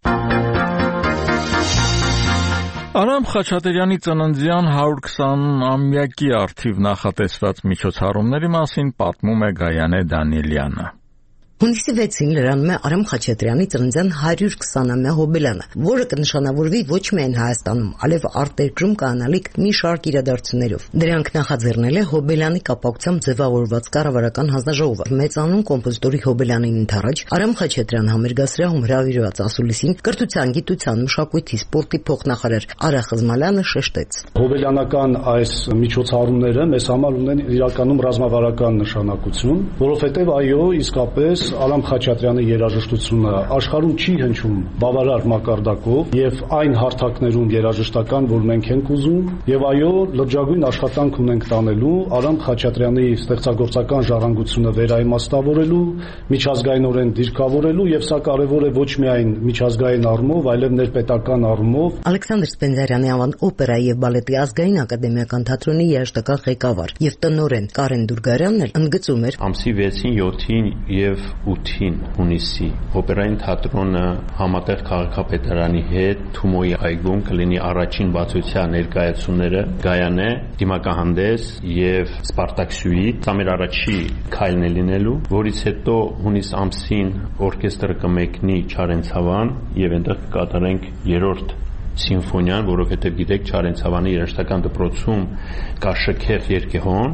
Արամ Խաչատրյանի ծննդյան 120-ամյակի առթիվ նախատեսված միջոցառումների մասին պատմում է Գայանե Դանիելյանը։ Հունիսի 6-ին լրանում է Արամ Խաչատրյանի ծննդյան 120-ամյա հոբելյանը, որը կնշանավորվի ոչ միայն Հայաստանում, այլև արտերկրում կանալիք մի շարք իրադարձություններով։ Դրանք նախաձեռնել է Հոբելյանի կապակցությամբ ձևավորված կառավարական հանձնաժողովը։ Մեծանուն կոմպոզիտորի Հոբելյանին ընթരാճ Արամ Խաչատրյան համերգասրահում հրավիրված ասուլիսին կրթության, գիտության, մշակույթի, սպորտի փոխնախարար Արա Խզմալյանը շեշտեց. Հոբելյանական այս միջոցառումները մեզ համար ունեն իրականում ռազմավարական նշանակություն, որովհետև այո, իսկապես Արամ Խաչատրյանի երաժշտությունը աշխարհում չի հնչում բավարար մակարդակով եւ այն հարթակներում երաժշտական, որ մենք ենք ուզում, եւ այո, լրջագույն աշխատանք ունենք տանելու Արամ Խաչատրյանի ստեղծագործական ժառանգությունը վերաիմաստավորելու, միջազգայինորեն դիրքավորելու եւ սա կարեւոր է ոչ միայն միջազգային առումով, այլև ներպետական առումով։ Ալեքսանդր Սպենդիարյանի անվան օպերայի եւ բալետի ազգային ակադեմիական թատրոնի երաժշտական ղեկավար եւ տնօրեն Կարեն Դուրգարյանն էլ ընդգծում էր. Ամսի 6-ին, 7-ին եւ 8-ին հունիսի օպերային թատրոնը համատեղ քաղաքապետարանի հետ Թումոյի այգում կլինի առաջին բացության ներկայացումները Գայանե, դիմակահանդես եւ Սպարտակսյուի։ Սա մեր առաջի քայլն է լինելու, որից հետո հունիս ամսին օրկեստրը կմեկնի Չարենցավան եւ այնտեղ կկատարենք երրորդ սիմֆոնիան, որովհետև գիտեք Չարենցավանի երաժշտական դպրոցում կա շքեղ երգեհոն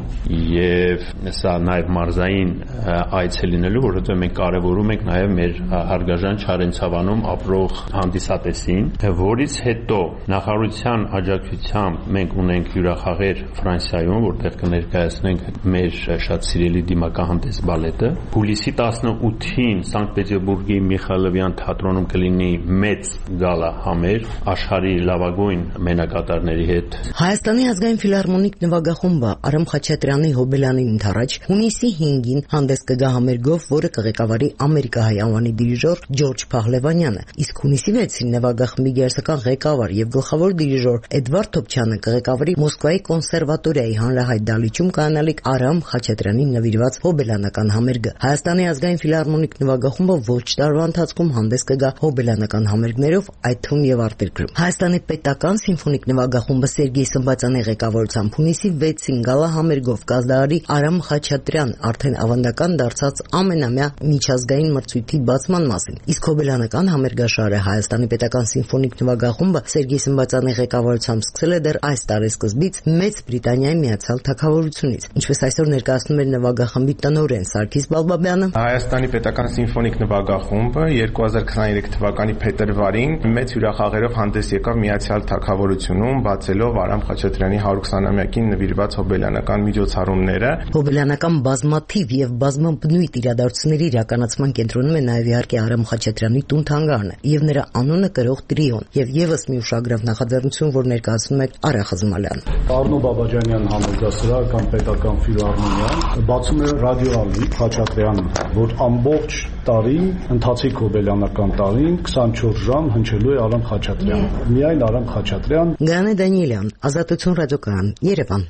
եւ սա նաեւ մարզային այց է լինելու, որովհետև մենք կարևորում ենք նաեւ մեր հարգաժան Չարենցավանում ապրող հանդիսատեսին, որից հետո նախարարության աջակցությամբ մենք ունենք հյուրախաղեր Ֆրանսիայում, որտեղ կներկայացնենք մեր շատ սիրելի դիմակահանդես բալետը։ Հուլիսի 18-ին Սանկտ Պետերբուրգի Միխայլովյան թատրոնում կլինի մեծ գալա համեր աշխարհի լավագույն մենակատարների հետ։ Հայաստանի ազգային ֆիլհարմոնիկ նվագախումբը Արամ Խաչատրյանի Հոբելյանին ընթരാճ հունիսի 5-ին հանդես կգա համերգով, որը կղեկավարի ամերիկահայ անվանի դիրիժոր Ջորջ Փահլևանյանը, իսկ հունիսի 6-ին նվագախմբի գերսական ղեկավար եւ գլխավոր դիրիժոր Էդվարդ Թոփչյանը կղեկավարի Մոսկվայի կոնսերվատորիայի հանրահայտ դալիճում կանալիք Արամ Խաչատրյանին նվիրված հոբելյանական համերգը։ Հայաստանի ազգային ֆիլհարմոնիկ նվագախումբը ոչ տարվա ընթացքում հանդես կգա հոբելյանական համերգներով, այդ թվում եւ արտերկրում։ Հայաստանի պետական սիմֆոնիկ նվագախումբը Սերգեյ Սմբացյանի ղեկավարությամբ հունիսի 6-ին գալա համերգով կազդարի Արամ Խաչատրյան արդեն ավանդական դարձած ամենամյա միջազգային մրցույթի բացման մասին։ Իսկ հոբելյանական համերգաշարը Հայաստանի պետական սիմֆոնիկ նվագախումբը Սերգեյ Սմբացյանի ղեկավարությամբ սկսել է դեռ այս տարեսկզբից Մեծ Բրիտանիայի Միացյալ Թագավորությունից։ Ինչպես այսօր ներկայացնում է նվագախմբի տնօրեն Սարգիս Բալբաբյանը, Հայաստանի պետական սիմֆոնիկ նվագախումբը 2023 թվականի փետրվարին մեծ հյուրախաղերով հանդես եկավ Միացյալ Թագավորությունում, բացելով Արամ Խաչատրյանի 120-ամյակին նվիրված հոբելյանական միջոցառումները։ Հոբելյանական բազմաթիվ եւ բազմաբնույթ իրադարձությունների իրականացման կենտրոնում է նաեւ իհարկե Արամ Խաչատրյանի տուն-թանգարանը եւ նրա անունը կրող տրիոն եւ եւս մի ուշագրավ նախաձեռնություն, որ ներկայացնում է Արա Խզմալյանը։ Արնո Բաբաջանյան համերգասրահ կամ պետական ֆիլհարմոնիան բացում է ռադիոալի Խաչատրյան, որ ամբողջ տարի ընթացիկ հոբելյանական տարին 24 ժամ հնչելու է Արամ Խաչատրյան։ Միայն Արամ Խաչատրյան։ Գանե Դանիելյան, Ազատություն ռադիոկայան, Երևան։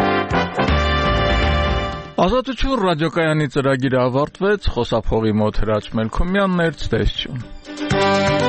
Ազատություն ռադիոկայանի ծրագիրը ավարտվեց, խոսափողի մոտ Հրաչ Մելքումյանն էր, ցտեսություն։